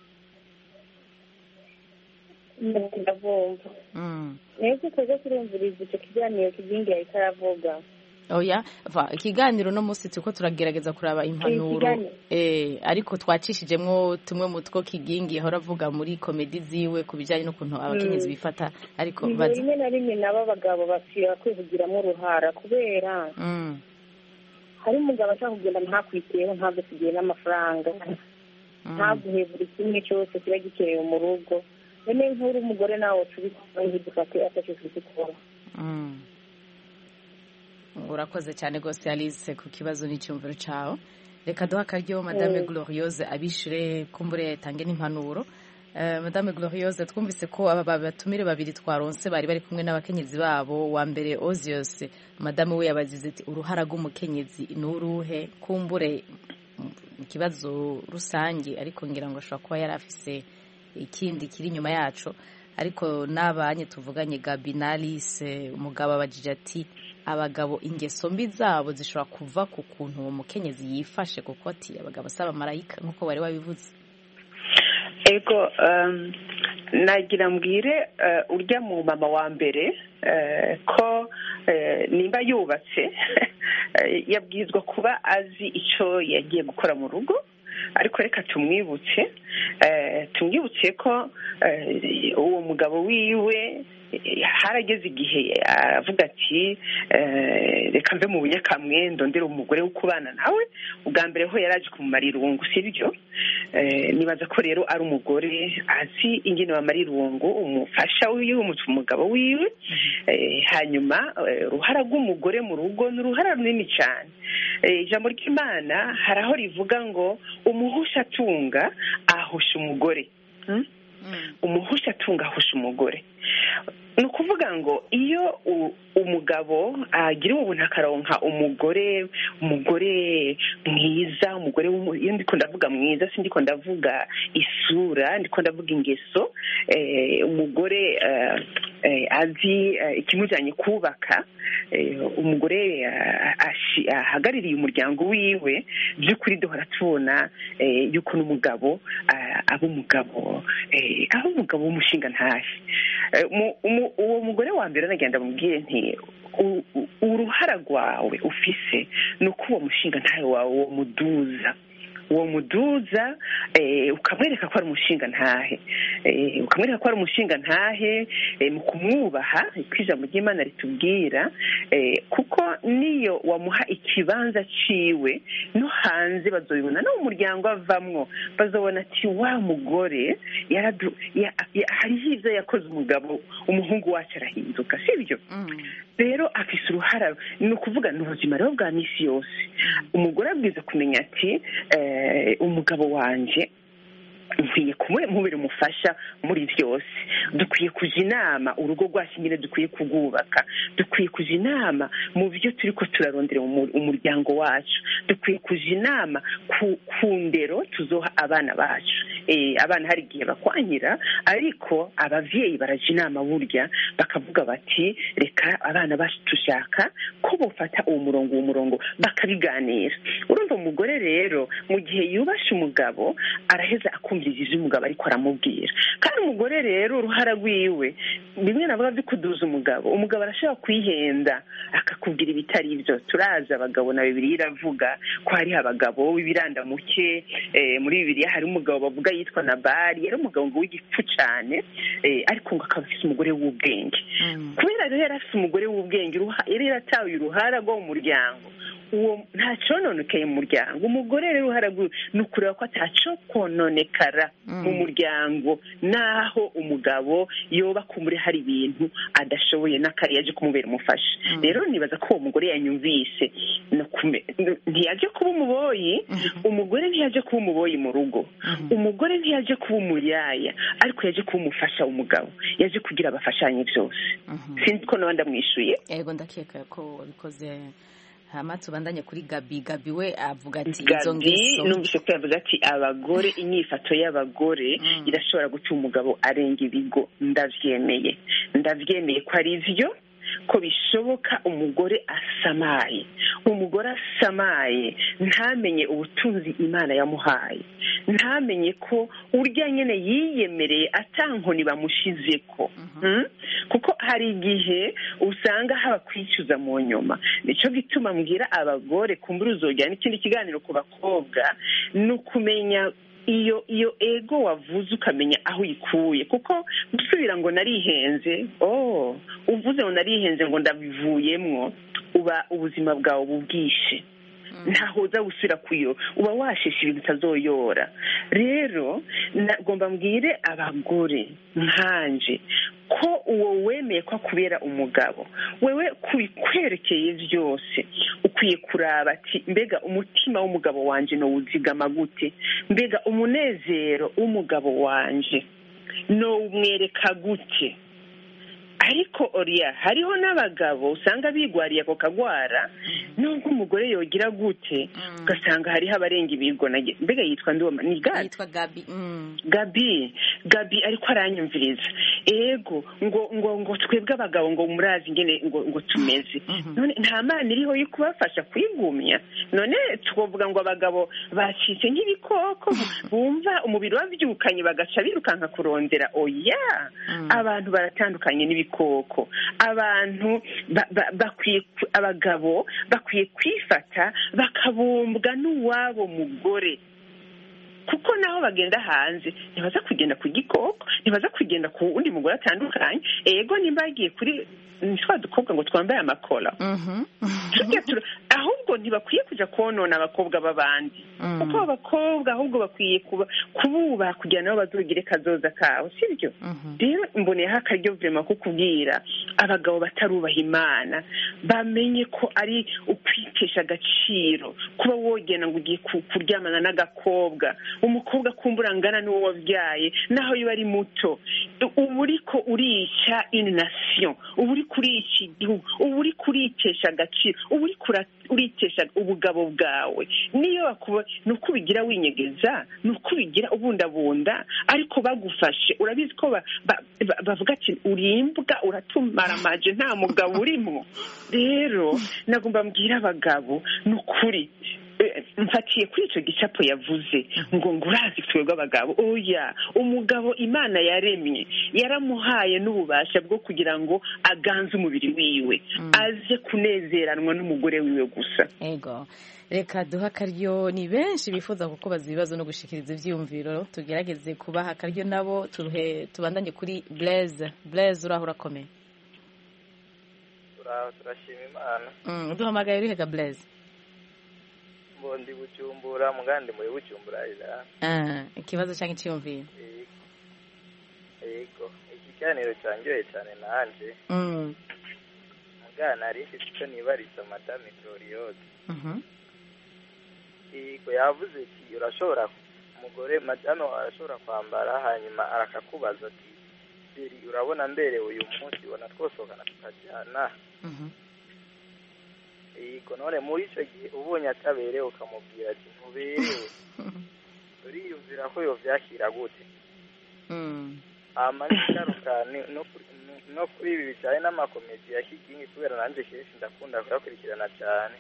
[SPEAKER 10] ndavumva neza tuze turumviriza icyo kiganiro Kigingi yahita aravuga
[SPEAKER 1] oya ikiganiro no musi tuko turagerageza kuraba impanuro ariko twacishijemwo tumwe mu two Kigingi yahora avuga muri komedi ziwe kubijanye n'ukuntu abakenyezi bifata ariko
[SPEAKER 10] rimwe na rimwe nabo abagabo basiba kwivugiramo uruhara kubera hari umugabo ashaka kugenda ntakwiteho ntabwo tugiye n'amafaranga ntaguhe buri kimwe cyose kiba gikenewe mu rugo bene nk'uri umugore nawe tubikora ntidufate atacyo tubikora
[SPEAKER 1] urakoze cyane rwose Alice ku kibazo n'icyumviro cyawe reka duha akaryo Madame Gloriose abishure kumbure tange n'impanuro Madame Gloriose twumvise ko aba batumire babiri twaronse bari kumwe n'abakenyezi babo wa mbere Ozios Madame we yabazize ati uruhara rw'umukenyezi n'uruhe kumbure ikibazo rusange ariko ngira ngo ashobora kuba yari afise ikindi kiri inyuma yacu ariko n'abanye tuvuganye Gabi na Alice umugabo abajije ati abagabo ingeso mbi zabo zishobora kuva ku kuntu uwo mukenyezi yifashe kuko ati abagabo saba marayika nk'uko bari babivuze
[SPEAKER 7] ego nagira mbwire urya mu mama wa mbere ko nimba yubatse yabwizwa kuba azi icyo yagiye gukora mu rugo ariko reka tumwibutse ko uwo mugabo wiwe harageze igihe aravuga ati reka mve mu bunyakamwe ndondera umugore wo kubana nawe ubwa mbere ho yaraje kumumara irungu sibyo nibaza ko rero ari umugore azi ingene bamara irungu umufasha wiwe umugabo wiwe hanyuma uruhara rw'umugore mu rugo ni uruhara runini cyane ijambo ry'Imana hari aho rivuga ngo umuhusha atunga ahusha umugore umuhusha atunga ahusha umugore ni ukuvuga ngo iyo umugabo agira ubuntu akaronka umugore mwiza umugore iyo ndiko ndavuga mwiza si ndiko ndavuga isura ndiko ndavuga ingeso umugore azi ikimujyanye kubaka umugore ahagarariye umuryango wiwe by'ukuri duhora tubona yuko n'umugabo aba umugabo w'umushinga ntahe uwo mugore wa mbere nagenda mubwiye nti uruhara rwawe ufise ni uko uwo mushinga ntahe wawe uwo muduza ukamwereka ko ari umushinga ntahe mu kumwubaha ko ijambo ry'Imana ritubwira kuko niyo wamuha ikibanza ciwe no hanze bazobibona no mu muryango avamwo bazobona ati wa mugore hariho ivyo yakoze umugabo umuhungu wacu arahinduka sibyo rero afise uruhara ni ukuvuga ni ubuzima rero bwa misi yose umugore abwiza kumenya ati umugabo wanje nkwiye kumubera umufasha muri byose dukwiye kuja inama urugo rwacu nyine dukwiye kurwubaka dukwiye kuja inama mu byo turiko turarondera umuryango wacu dukwiye kuja inama ku ndero tuzoha abana bacu abana hari igihe bakwanyira ariko abavyeyi baraja inama burya bakavuga bati reka abana bacu tushaka ko bofata uwo murongo bakabiganira urumva umugore rero mu gihe yubashe umugabo araheza akumviriza umugabo ariko aramubwira kandi umugore rero uruhara rwiwe bimwe navuga byo kuduza umugabo arashobora kwihenda akakubwira ibitari ibyo turaza abagabo na Bibiliya iravuga ko hari abagabo w'ibirandamuke muri Bibiliya hari umugabo bavuga yitwa Nabali yari umugabo ngo w'igipfu cyane ariko ngo akaba afite umugore w'ubwenge kubera rero yari afite umugore w'ubwenge yari yarataye uruhara rwo mu muryango uwo ntacononekeye mu muryango umugore rero uharagura ni ukureba ko ataco kononekara mu muryango naho umugabo yoba kumuri hari ibintu adashoboye n'akari yaje kumubera umufasha rero nibaza ko uwo mugore yanyumvise ntiyaje kuba umuboyi umugore ntiyaje kuba umuboyi mu rugo umugore ntiyaje kuba umuyaya ariko yaje kuba umufasha w'umugabo yaje kugira abafashanye byose sinzi ko nawe ndamwishuye
[SPEAKER 1] yego ndakeka ko wabikoze hama tubandanye kuri Gabi we avuga ati izo ngeso
[SPEAKER 7] numvise ko yavuga ati abagore inyifato y'abagore irashobora gutuma umugabo arenga ibigo ndavyemeye ko ari byo ko bishoboka umugore asamaye ntamenye ubutunzi Imana yamuhaye ntamenye ko urya nyene yiyemereye atankoni bamushizeko kuko hari igihe usanga haba kwicuza mu nyuma nico gituma mbwira abagore kumbura uzojya n'ikindi kiganiro ku bakobwa no kumenya iyo ego wavuze ukamenya aho uyikuye kuko gusubira ngo narihenze uvuze ngo narihenze ngo ndabivuyemwo uba ubuzima bwawe bubwishe ntaho uza gusubira kuyo uba washeshe ibintu utazoyora rero nagomba mbwire abagore nkanje ko uwo wemeye ko akubera umugabo wewe kubikwerekeye byose ukwiye kuraba ati mbega umutima w'umugabo wanje no uzigama gute mbega umunezero w'umugabo wanje no umwereka gute ariko oriya hariho n'abagabo usanga bigwariye ako kagwara nubwo umugore yogira gute ugasanga hariho abarenga ibigo mbega yitwa ndoma ni
[SPEAKER 1] yitwa
[SPEAKER 7] Gabi ariko aranyumviriza ego ngo twebwe abagabo ngo murazi ingene ngo tumeze none nta mana iriho yo kubafasha kwigumya none twovuga ngo abagabo bacitse nk'ibikoko bumva umubiri wabyukanye bagaca birukanka kurondera oya abantu baratandukanye n'ibikoko abantu abagabo bakwiye kwifata bakabumbwa n'uwabo mugore kuko naho bagenda hanze ntibaza kugenda ku gikoko ntibaza kugenda ku wundi mugore atandukanye ego nimba bagiye kuri twa dukobwa ngo twambaye amakora ahubwo ntibakwiye kujya konona abakobwa b'abandi kuko abakobwa ahubwo bakwiye kububaha kugira nabo bazogire kazoza kawe sibyo rero mboneyeho akaryo vrema ko kubwira abagabo batarubaha Imana bamenye ko ari ukwitesha agaciro kuba wogena ngo ugiye kuryamana n'agakobwa umukobwa kumbura ngana n'uwo wabyaye naho yoba ari muto uba uriko urica une nation uba uri kurica igihugu uba uri kuritesha agaciro uba uri uritesha ubugabo bwawe niyo bakuba ni uko ubigira winyegeza ni uko ubigira ubundabunda ariko bagufashe urabizi ko bavuga ati urimbwa uratumara nta mugabo urimo rero nagomba mbwira abagabo ni ukuri mfatiye kuri icyo gicapo yavuze ngo urazi twebwe abagabo oya umugabo Imana yaremye yaramuhaye n'ububasha bwo kugira ngo aganze umubiri wiwe aze kunezeranwa n'umugore wiwe gusa
[SPEAKER 1] ego reka duha akaryo ni benshi bifuza kukubaza ibibazo no gushikiriza ivyiyumviro tugerageze kubaha akaryo nabo tubandanye kuri Blaise uraho urakomeye
[SPEAKER 13] turashima imana.
[SPEAKER 1] Duhamagaye urihe ga Blaise?
[SPEAKER 13] Ndi Bujumbura mugandi muri Bujumbura ira.
[SPEAKER 1] Ikibazo cyangwa icyumviro?
[SPEAKER 13] Yego, ikiganiro cyanjyoye cyane nanje. Mugana ari icyo nibariza Madame Gloriose. Yego yavuze ati urashobora umugore Madame arashobora kwambara hanyuma arakakubaza ati biri urabona mbere uyu munsi ubona twosohokana tukajyana. Yego none muri icyo gihe ubonye ataberewe ukamubwira ati ntuberewe uriyumvira ko yovyakira gute? Ingaruka no kuri ibi bijyanye n'amakomedi ya kigingi kubera nanjye kenshi ndakunda kuyakurikirana cyane.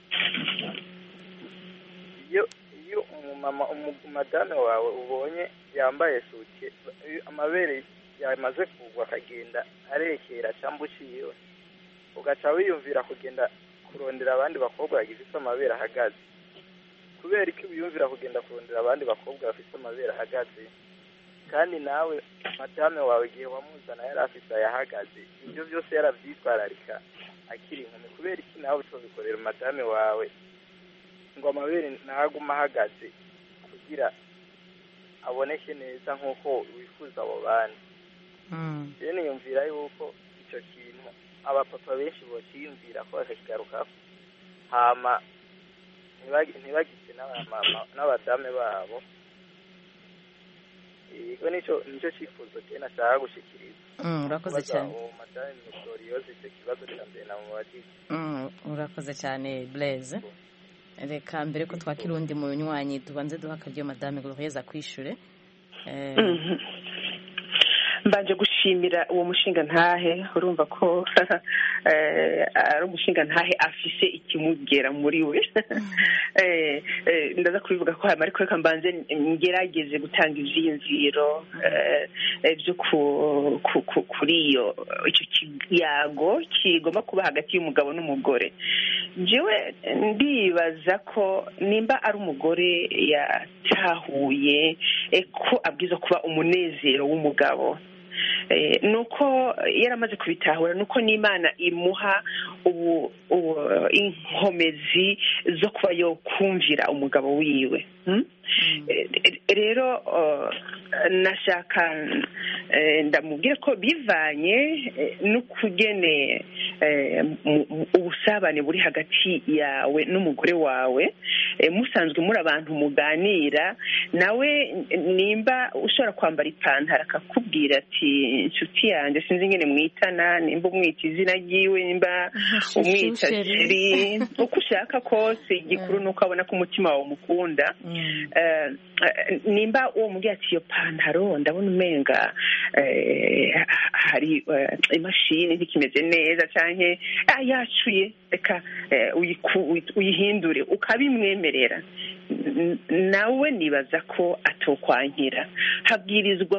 [SPEAKER 13] Iyo madame wawe ubonye yambaye suke amabere yamaze kugwa akagenda arekera cyangwa uciyewe ugaca wiyumvira kugenda kurondera abandi bakobwa bagize amabere ahagaze. Kubera ko wiyumvira kugenda kurondera abandi bakobwa bafite amabere ahagaze kandi nawe madame wawe igihe wamuzana yari afite ayahagaze, ibyo byose yarabyitwararika akiri inkumi. kubera iki nawe utobikorera madame wawe ngo amabere ntaguma ahagaze kugira aboneke neza nk'uko wifuza abo bandi. rero niyumvira yuko icyo kintu abapapa benshi bokiyumvira ko bakakigaruka hama ntibagise n'abadame babo. Yego nicyo cyifuzo cye nashaka gushikiriza.
[SPEAKER 1] Urakoze cyane.
[SPEAKER 13] Madame Gloriose icyo kibazo cya mbere namubagize.
[SPEAKER 1] Urakoze cyane Blaise. Reka mbere ko twakira undi munywanyi tubanze duha akaryo Madame Gloriose akwishure.
[SPEAKER 7] Mbanje gushimira uwo mushinga ntahe, urumva ko ari umushinga ntahe afise ikimugera muri we. Ndaza kubivuga ko hama ariko reka mbanze ngerageze gutanga ivyiyumviro byo kuri icyo kiyago kigomba kuba hagati y'umugabo n'umugore. Jewe ndibaza ko nimba ari umugore yatahuye ko abwiza kuba umunezero w'umugabo, nuko yaramaze kubitahura, nuko n'Imana imuha inkomezi zo kuba yo kumvira umugabo wiwe. Rero nashaka ndamubwira ko bivanye n'ukugene ubusabane buri hagati yawe n'umugore wawe, musanzwe muri abantu muganira, nawe nimba ushobora kwambara ipantaro akakubwira ati inshuti yanjye sinzi ingene mwitana, nimba umwita izina ryiwe, nimba umwita sheri, uko ushaka kose, igikuru nuko abona ko umutima wawe umukunda. Nimba uwo mubwira ati iyo pantaro ndabona umenga hari imashini ntikimeze neza canke yacuye, reka uyihindure, ukabimwemerera, nawe nibaza ko atokwankira. habwirizwa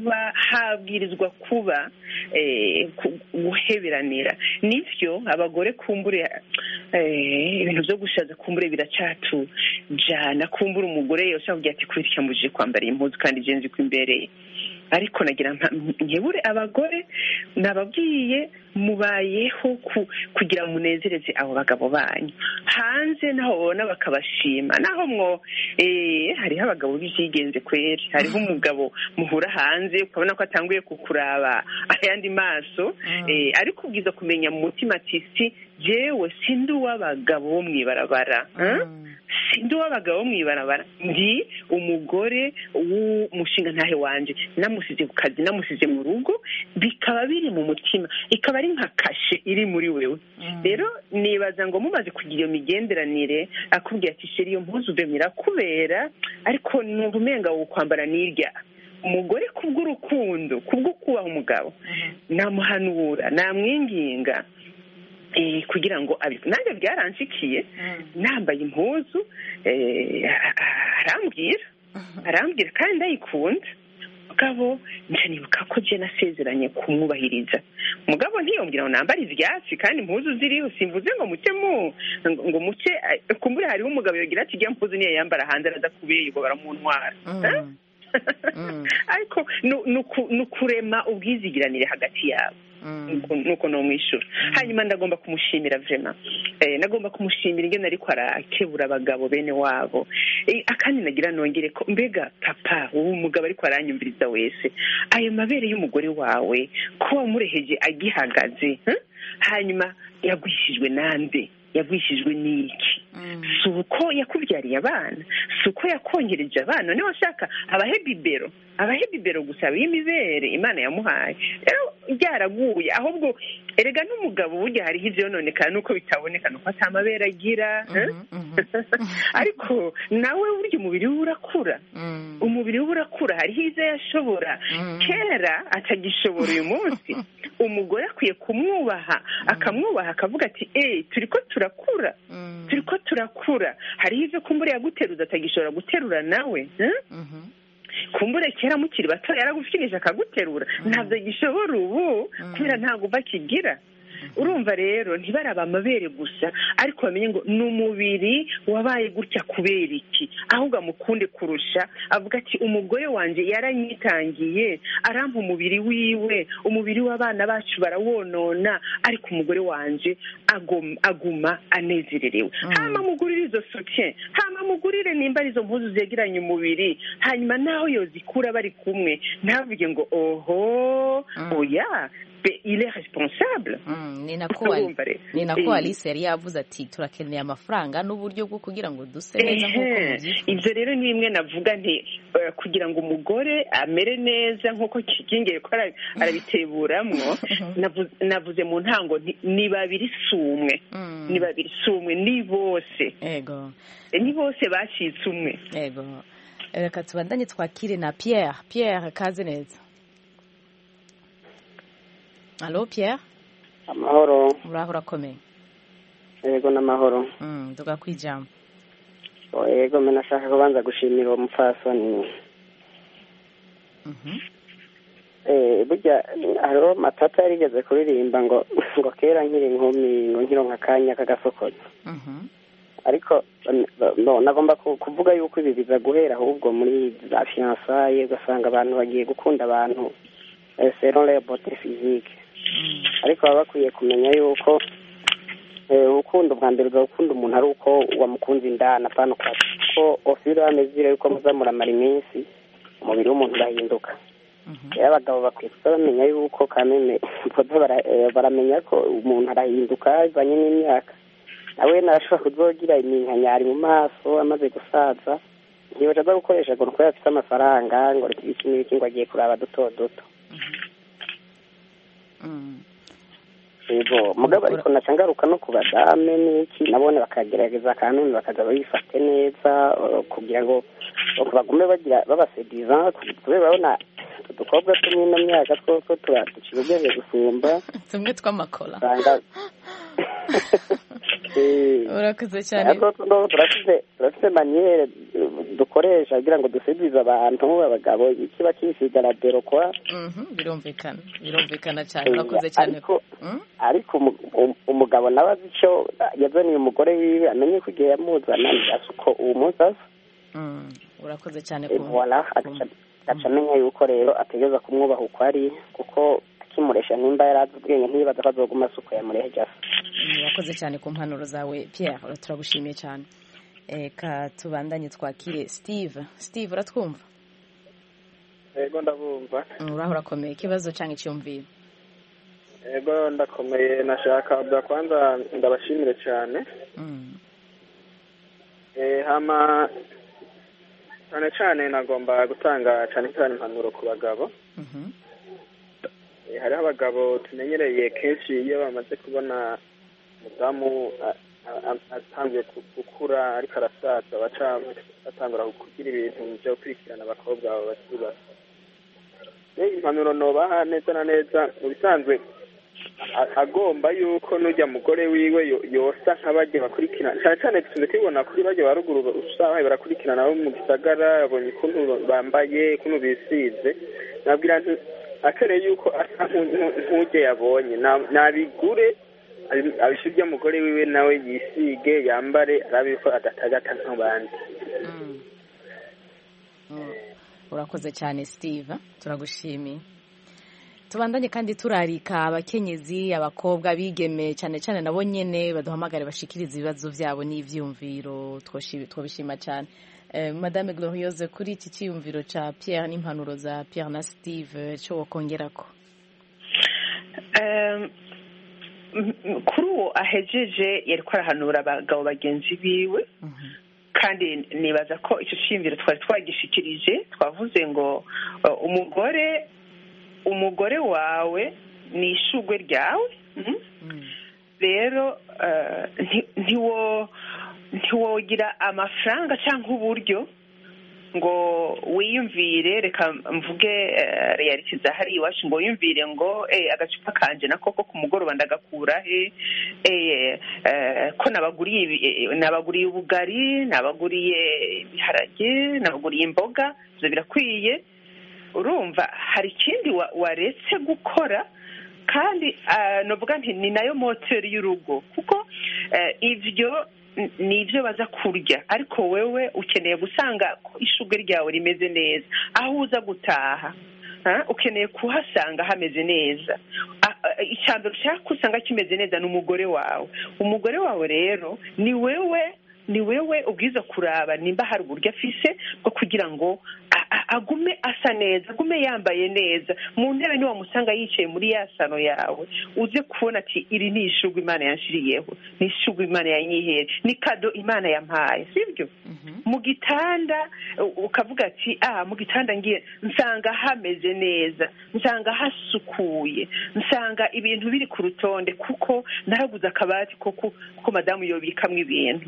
[SPEAKER 7] kuba guheberanira. Nivyo abagore kumbure ibintu byo gushaza kumbure biracatujana, kumbure umugore yose avuga ati kubera mbujije kwambara impuzu kandi je nzi ko imbere, ariko nagira nkebure abagore nababwiye mubayeho kugira munezereze abo bagabo banyu hanze, naho bona bakabashima, naho mwo hariho abagabo bizigenze kweri, hariho umugabo muhura hanze ukabona ko atanguye kukuraba ayandi maso, ariko ubwiza kumenya mu mutima ati si jewe sindi uw'abagabo bo mwibarabara, sindi uw'abagabo bo mwibarabara, ndi umugore w'umushinga ntahe wanje, namusize ku kazi, namusize mu rugo, bikaba biri mu mutima, ikaba ari nka kashe iri muri wewe. Rero nibaza ngo mumaze kugira iyo migenderanire, akubwira ati sheri iyo mpuzu bemera kubera, ariko numva umenga wo kwambara nirya. Umugore kubw'urukundo, kubwo kubaha umugabo, namuhanura, namwinginga kugira ngo nanjye byaranshikiye, nambaye impuzu arambwira kandi ndayikunda. Mugabo nibuka ko je nasezeranye kumwubahiriza. Mugabo ntiyongera ngo nambare ivyatsi kandi impuzu ziriho, simvuze ngo muce kumbure hariho umugabo yogira ati jya mpuzu niyo yambara hanze araza kubeye ngo baramuntwara. ariko nukurema ubwizigiranire hagati yabo. nuko nomwishura hanyuma ndagomba kumushimira vraiment nagomba kumushimira ingene ariko arakebura abagabo bene wabo akandi nagira nongere ko mbega papa umugabo ariko aranyumviriza wese ayo mabere y'umugore wawe ko wamureheje agihagaze hanyuma yagwishijwe nande yagwishijwe n'iki si uko yakubyariye abana si uko yakongereje abana niba washaka abahebibero gusa b'imibere imana yamuhaye rero byaraguye ahubwo erega n'umugabo burya hariho ivyononekana nuko bitaboneka nuko ata mabere agira ariko nawe burya umubiri we urakura hariho izo yashobora kera atagishobora uyu munsi umugore akwiye kumwubaha akamwubaha akavuga ati turiko turakura hariho ivyo kumbure yaguteruza atagishobora guterura nawe kumbure kera mukiri bato yaragufyinisha akaguterura ntabwo gishobora ubu kubera ntabwo bakigira urumva rero ntibaraba amabere gusa ariko bamenye ngo ni umubiri wabaye gutya kubera iki ahubwo amukunde kurusha avuga ati umugore wanjye yaranyitangiye arampa umubiri wiwe umubiri w'abana bacu barawonona ariko umugore wanjye aguma anezererewe hama mugurire izo soutien hama mugurire nimba izo mpuzu zegeranye umubiri hanyuma naho yozikura bari kumwe ntavuge ngo oho oya il est responsable
[SPEAKER 1] ni nako Alice yari yavuze ati turakeneye amafaranga n'uburyo bwo kugira ngo duse neza nk'uko mubyifuza
[SPEAKER 7] ibyo rero ni bimwe navuga nti kugira ngo umugore amere neza nk'uko kigingeye ko arabiteburamwo navuze mu ntango ni babiri sumwe ni bose ni bose bashitse umwe
[SPEAKER 1] reka tubandanye twakire na Pierre kaze neza. Allo Pierre?
[SPEAKER 14] Amahoro.
[SPEAKER 1] Uraho urakomeye?
[SPEAKER 14] Yego n'amahoro.
[SPEAKER 1] Nduga kwijambo.
[SPEAKER 14] Yego mena nashaka kubanza gushimira uwo mupfasoni. Burya hariho matata yarigeze kuririmba ngo kera nkiri inkumi ngo nkironka akanya k'agasokozo. Ariko nagomba kuvuga yuko ibi biza guhera ahubwo muri za fiançailles ugasanga abantu bagiye gukunda abantu selon leur beauté physique. Ariko baba bakwiye kumenya yuko urukundo bwa mbere ugakunda umuntu ari uko wamukunze indana apana ko ofira amezire yuko muzamuramara iminsi umubiri w'umuntu urahinduka. Abagabo bakwiye bamenya yuko kameme baramenya ko umuntu arahinduka bivanye n'imyaka. Nawe nashobora kuzogira iminkanyari mu maso amaze gusaza ntibaje gukoresha ngo nuko yafite amafaranga ngo iki n'iki ngo agiye kuraba duto duto. Yego mugabo ariko nacangaruka no kubadame n'iki nabone bakagerageza kanuni bakaza bayifate neza kugira ngo bagume bagira babasediza kubera babona udukobwa tumwe no myaka two turatuciye gusumba
[SPEAKER 1] tumwe tw'amakola urakoze cyane
[SPEAKER 14] turafite maniere dukoresha kugira ngo dusedize abantu abagabo ikiba kisigara dero kwa
[SPEAKER 1] birumvikana cyane urakoze cyane
[SPEAKER 14] ariko umugabo nawe azi icyo yazaniye umugore wiwe amenye ko igihe yamuzana asuko uwo munsi asa
[SPEAKER 1] urakoze cyane
[SPEAKER 14] aca amenya yuko rero ategeza kumwubaha uko ari kuko akimuresha nimba yari azi ubwenge ntibaza ko azoguma asuko yamureheje asa.
[SPEAKER 1] Urakoze cyane ku mpanuro zawe Pierre turagushimiye cyane. Ka tubandanye twakire Steve uratwumva?
[SPEAKER 13] Yego ndabumva.
[SPEAKER 1] Uraho urakomeye ikibazo cyangwa icyumviro?
[SPEAKER 13] Yego ndakomeye nashaka bwa kwanza ndabashimire cyane. Hama cyane nagomba gutanga cyane impanuro ku bagabo. Hariho abagabo tumenyereye kenshi iyo bamaze kubona umudamu atangiye gukura ariko arasaza baca batangura kugira ibintu byo gukurikirana abakobwa bakiri bato. Impanuro nobaha neza na neza mu bisanzwe agomba yuko n'ujya mugore wiwe yosa nk'abajya bakurikirana cyane cyane dukunze kubibona kuri bajya baruguru usanga barakurikirana abo mu gisagara babonye ukuntu bambaye ukuntu bisize nabwira akereye yuko asa nk'ujye yabonye nabigure abishurye umugore wiwe nawe yisige yambare arabe ko adatagata nk'abandi.
[SPEAKER 1] Urakoze cyane Steve turagushimiye. tubandanye kandi turarika abakenyezi abakobwa bigeme cyane cyane nabo nyene baduhamagare bashikiriza ibibazo vyabo n'ivyumviro twobishima cyane. Madame Gloriose, kuri iki cyiyumviro ca Pierre n'impanuro za Pierre na Steve cyo wokongerako?
[SPEAKER 7] Kuri uwo ahejeje yariko arahanura abagabo bagenzi biwe, kandi nibaza ko icyo cyiyumviro twari twagishikirije, twavuze ngo umugore wawe ni ishugwe ryawe. Rero ntiwogira amafaranga cyangwa uburyo ngo wiyumvire, reka mvuge reality zahari iwacu, ngo wiyumvire ngo agacupa kanje nako ko ku mugoroba ndagakura ko nabaguriye ubugari, nabaguriye ibiharage, nabaguriye imboga, ibyo birakwiye. Urumva hari ikindi waretse gukora, kandi novuga nti ni nayo moteri y'urugo, kuko ibyo ni ibyo baza kurya, ariko wewe ukeneye gusanga ishugwe ryawe rimeze neza. Aho uza gutaha ukeneye kuhasanga hameze neza. Icyambere ushaka kusanga kimeze neza ni umugore wawe. Umugore wawe rero ni wewe ubwiza kuraba nimba hari uburyo afise bwo kugira ngo agume asa neza, agume yambaye neza. Mu ntebe niwe wamusanga yicaye muri ya sano yawe, uze kubona ati iri ni ishugwe Imana yanshiriyeho, ni ishugwe Imana yanyihere, ni kado Imana yampaye, sibyo? Mu gitanda ukavuga ati mu gitanda ngiye nsanga hameze neza, nsanga hasukuye, nsanga ibintu biri ku rutonde, kuko naraguze akabati kuko madamu yobikamwe ibintu.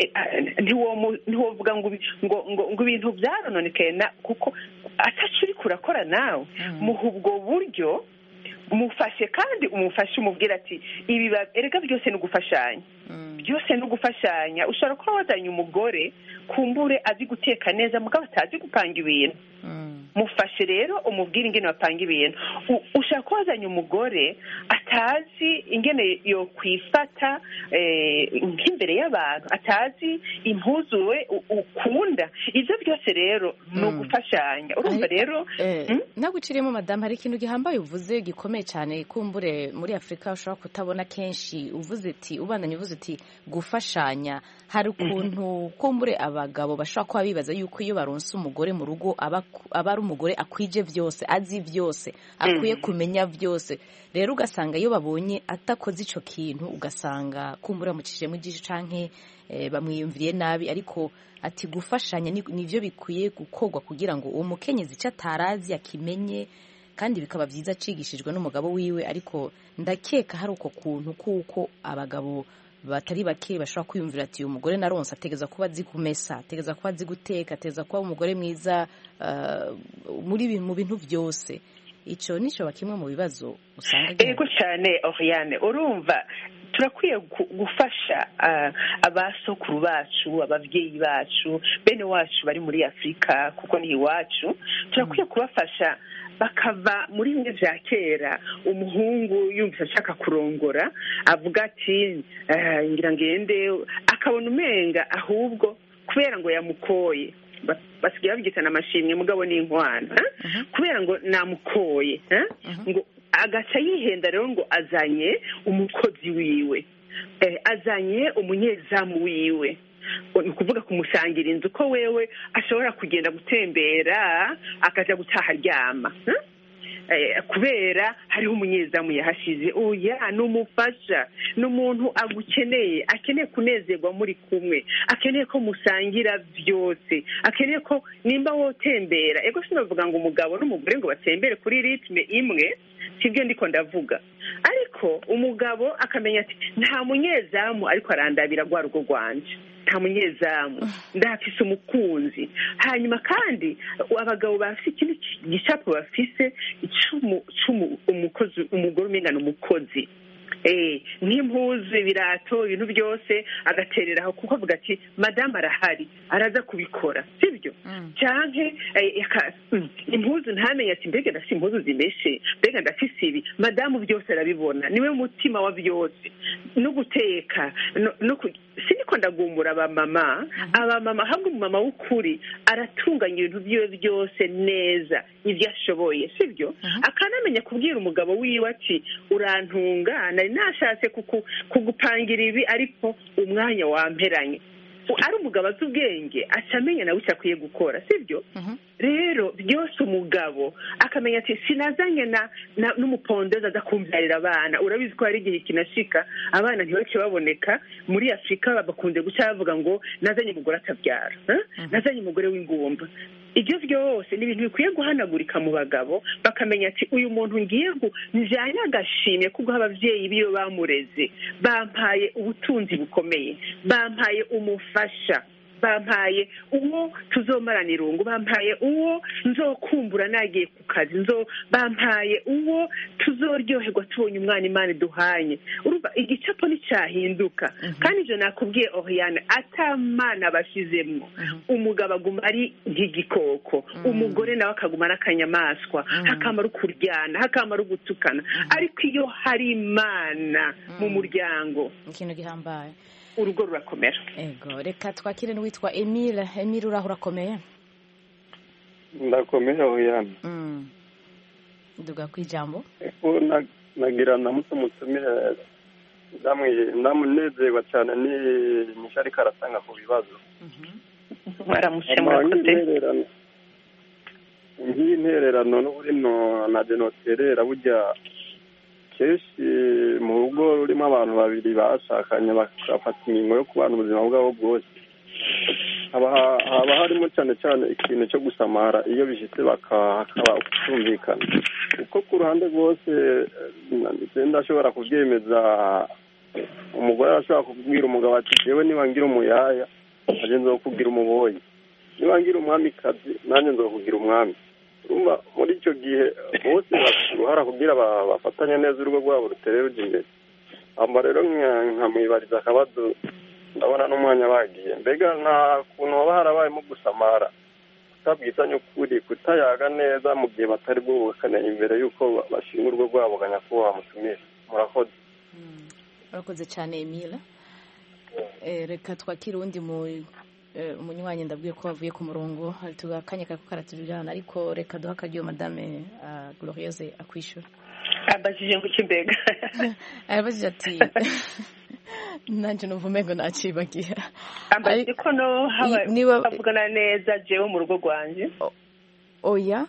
[SPEAKER 7] Ntiwovuga ngo ibintu byarononekaye, kuko atacu uri kurakora nawe. Muha ubwo buryo, mufashe, kandi umufashe, umubwira ati ibi erega byose ni ugufashanya, byose ni ugufashanya. Ushobora kuba wazanye umugore kumbure azi guteka neza mugabo atazi gupanga ibintu, mufashe rero umubwire ingene bapanga ibintu. Ushaka ko wazanye umugore atazi ingene yo kwifata nk'imbere y'abantu, atazi impuzu we ukunda. Ibyo byose rero ni ugufashanya. Urumva rero
[SPEAKER 1] naguciriyemo madame, hari ikintu gihambaye uvuze gikomeye cyane kumbure muri Afurika ushobora kutabona kenshi. uvuze uti gufashanya. Hari ukuntu kumbure abagabo bashobora kuba bibaza yuko iyo baronse umugore mu rugo aba ari umugore akwije byose, azi byose, akwiye kumenya byose. Rero ugasanga iyo babonye atakoze ico kintu, ugasanga kumbura mucishije mu gisho canke bamwiyumviriye nabi. Ariko ati gufashanya nivyo bikwiye gukorwa kugira ngo uwo mukenyezi icyo atarazi akimenye, kandi bikaba byiza acigishijwe n'umugabo wiwe. Ariko ndakeka hari uko kuntu kuko abagabo batari bake bashobora kwiyumvira ati uyu mugore naronse ategeza kuba azi kumesa, ategeza kuba azi guteka, ategeza kuba umugore mwiza mu bintu byose. Icyo nico kimwe mu bibazo usanga.
[SPEAKER 7] Ego cyane Oriane, urumva turakwiye gufasha abasokuru bacu, abavyeyi bacu, bene wacu bari muri Afurika, kuko ni iwacu. Turakwiye kubafasha bakava muri bimwe vya kera. Umuhungu yumvise ashaka kurongora avuga ati ngira ngende, akabona umenga ahubwo kubera ngo yamukoye, basigaye babyitana amashimwe mugabo n'inkwana, kubera ngo namukoye, ngo agaca yihenda rero ngo azanye umukozi wiwe, azanye umunyezamu wiwe. Ni ukuvuga kumusangira inzu, ko wewe ashobora kugenda gutembera akaja gutaha aryama, kubera hariho umunyezamu yahashize. Oya, numufasha, n'umuntu agukeneye, akeneye kunezerwa muri kumwe, akeneye ko musangira byose, akeneye ko nimba wotembera. Ego sinavuga ngo umugabo n'umugore ngo batembere kuri ritme imwe, sibyo ndiko ndavuga. Ariko umugabo akamenya ati nta munyezamu ariko arandabira rwa rugo rwanje, nta munyezamu, ndafise umukunzi. Hanyuma kandi abagabo bafise ikintu gicapo bafise umukozi, umugore umengana umukozi, nk'impuzu, ibirato, ibintu byose agatereraho, kuko avuga ati madamu arahari, araza kubikora, sibyo? Canke impuzu ntamenye ati mbega ndafise impuzu zimeshe, mbega ndafise ibi, madamu byose arabibona, niwe mutima wa byose. No guteka, siniko ndagumbura abamama ahubwo umumama w'ukuri aratunganya ibintu byiwe byose neza ibyo ashoboye sibyo akanamenya kubwira umugabo wiwe ati urantunga nari nashatse kugupangira ibi ariko umwanya wamperanye ari umugabo azi ubwenge acamenya nawe icyo akwiye gukora sibyo rero byose umugabo akamenya ati sinazanye n'umupondeza aza kumbyarira abana urabizi ko hari igihe kinashika abana ntibake baboneka muri afurika bakunze guca bavuga ngo nazanye umugore atabyara nazanye umugore w'ingumba ibyo byose ni ibintu bikwiye guhanagurika mu bagabo bakamenya ati uyu muntu ngiye njyanye agashimye ko guha ababyeyi biyo bamureze bampaye ubutunzi bukomeye bampaye umufasha bampaye uwo tuzomara irungu bampaye uwo nzokumbura nagiye ku kazi bampaye uwo tuzoryoherwa tubonye umwana imana duhanye urumva igicapo nticyahinduka kandi ibyo nakubwiye Oriane atamana bashyizemo umugabo aguma ari nk'igikoko umugore nawe akaguma ari akanyamaswa hakamara ukuryana hakamara ugutukana ariko iyo hari imana mu muryango
[SPEAKER 1] ikintu gihambaye
[SPEAKER 7] urugo rurakomera
[SPEAKER 1] ego reka twakire n'uwitwa Emile uraho urakomeye
[SPEAKER 15] ndakomeye Oriane
[SPEAKER 1] nduga ku ijambo
[SPEAKER 15] nagira namutumire ndamunezerwa cyane n'inyishu ariko arasanga ku bibazo
[SPEAKER 7] baramusemura
[SPEAKER 15] nk'intererano n'uburi na denoterera burya kenshi mu rugo rurimo abantu babiri bashakanye bagafata ingingo yo kubana ubuzima bwabo bwose haba harimo cyane cyane ikintu cyo gusamara iyo bishyitse hakaba kutumvikana kuko ku ruhande rwose ndashobora kubyemeza umugore arashobora kubwira umugabo ati yewe niba ngira umuyaya nanjye nzokubwira umuboyi niba ngira umwamikazi nanjye nzokubwira umwami muri icyo gihe bose bafite uruhara kugira bafatanye neza urugo rwabo rutere rujya imbere hamba rero nkamwibariza akabazo ndabona n'umwanya bagiye mbega nta kuntu haba harabayemo gusamara kutabwizanya ukuri kutayaga neza mu gihe batari bwubakane imbere y'uko bashinga urugo rwabo nyakubahwa mutumire murakoze
[SPEAKER 1] murakoze cyane Emile reka twakire uwundi umunywanyi ndabwiye ko bavuye ku murongo tugakanye kako karaturirana ariko reka duha akaryo madame Glorieuse akwishyura
[SPEAKER 7] abajije ngo kimbega
[SPEAKER 1] abajije ati nanjye numva umengo nacibagira
[SPEAKER 7] ambajije ko no havugana neza jewe mu rugo rwanjye
[SPEAKER 1] oya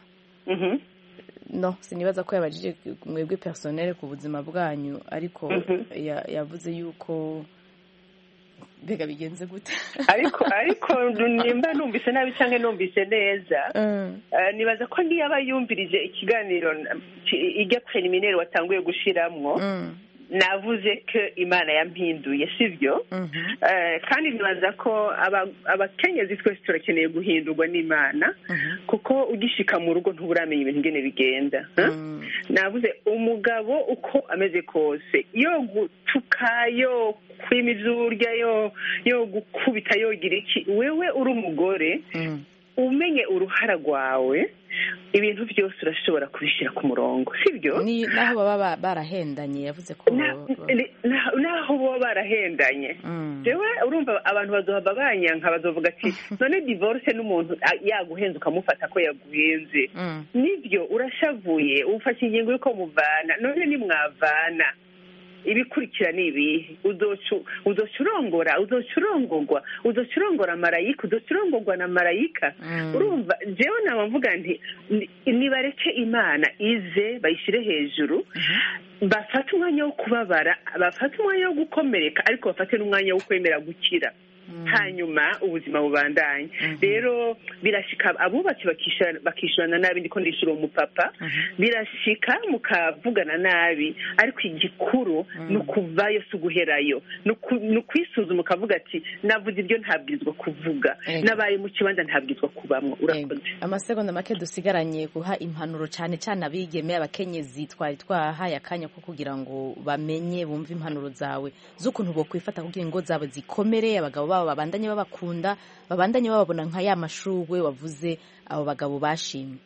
[SPEAKER 1] no sinibaza ko yabajije mwebwe personnel ku buzima bwanyu ariko yavuze yuko mbega bigenze gute
[SPEAKER 7] ariko nimba numvise nabi cyangwa numvise neza nibaza ko niba yumvirije ikiganiro ijya preliminaire watanguye gushiramwo navuze ko imana yampinduye sibyo kandi nibaza ko abakenyezi twese turakeneye guhindurwa n'imana kuko ugishika mu rugo ntuburamenya ibintu ngene bigenda navuze umugabo uko ameze kose yo gutuka yo kwimizurya yo gukubita yogira iki wewe uri umugore umenye uruhara rwawe ibintu byose urashobora kubishyira ku murongo sibyo
[SPEAKER 1] naho baba barahendanye yavuze ko
[SPEAKER 7] naho baba barahendanye jewe urumva abantu bazohava banyanka bazovuga ati none divorce n'umuntu yaguhenze ukamufata ko yaguhenze nibyo urashavuye ufashe ingingo y'uko muvana none nimwavana ibikurikira ni ibihe uzocurongora uzocurongora marayika uzocurongorwa na marayika urumva jewe naba mvuga nti nibareke imana ize bayishyire hejuru bafate umwanya wo kubabara bafate umwanya wo gukomereka ariko bafate n'umwanya wo kwemera gukira hanyuma ubuzima bubandanye rero birashika abubatsi bakishurana nabi ndiko ndishura umupapa birashika mukavugana nabi ariko igikuru ni ukuvayo si uguherayo ni ukwisuzuma ukavuga ati navuze ibyo ntabwirizwa kuvuga nabaye mu kibanza ntabwirizwa kubamwo urakoze
[SPEAKER 1] amasegonda make dusigaranye guha impanuro cyane cyane abigeme abakenyezi twari twahaye akanya ko kugira ngo bamenye bumve impanuro zawe z'ukuntu bokwifata kugira ngo zabo zikomere abagabo babo babandanye babakunda babandanye bababona nka ya mashurwe wavuze abo bagabo bashimye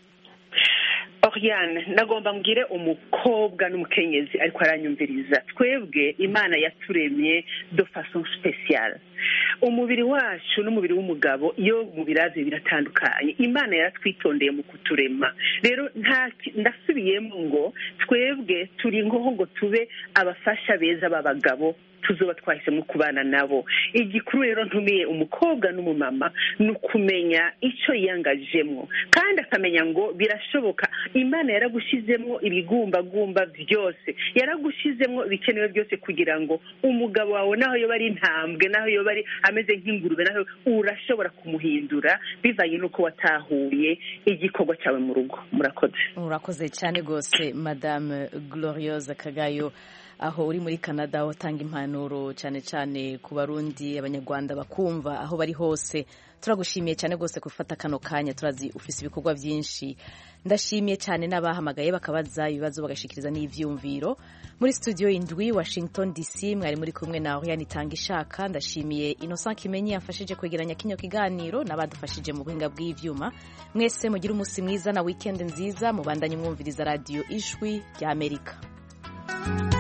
[SPEAKER 7] Oriane nagomba mbwire umukobwa n'umukenyezi ariko aranyumviriza twebwe imana yaturemye de façon spéciale umubiri wacu n'umubiri w'umugabo iyo mubiraze biratandukanye. Imana yaratwitondeye mu kuturema. Rero ndasubiyemo ngo twebwe turi ngo tube abafasha beza b'abagabo tuzoba twahisemo kubana nabo. Igikuru rero ntumiye umukobwa n'umumama ni ukumenya icyo yiyangajemo kandi akamenya ngo birashoboka. Imana yaragushizemo ibigumbagumba byose, yaragushizemo ibikenewe byose kugira ngo umugabo wawe naho yoba ari intambwe, naho yoba ari ameze nk'ingurube, naho urashobora kumuhindura bivanye n'uko watahuye igikorwa cyawe mu rugo.
[SPEAKER 1] Murakoze cyane rwose Madame Glorieuse Kagayo, aho uri muri Canada utanga impanuro cyane cyane ku Barundi, Abanyarwanda bakumva aho bari hose. Turagushimiye cyane rwose gufata kano kanya, turazi ufise ibikorwa byinshi. Ndashimiye cyane n'abahamagaye bakabaza ibibazo bagashikiriza n'ivyumviro. Muri studio indwi Washington DC mwari muri kumwe na Oriane Itangishaka. Ndashimiye Innocent Kimenyi yafashije kwegeranya kinyo kiganiro n'abadufashije mu buhinga bw'ivyuma. Mwese mugira umunsi mwiza na weekend nziza, mubandanye mwumviriza radio Ijwi rya Amerika.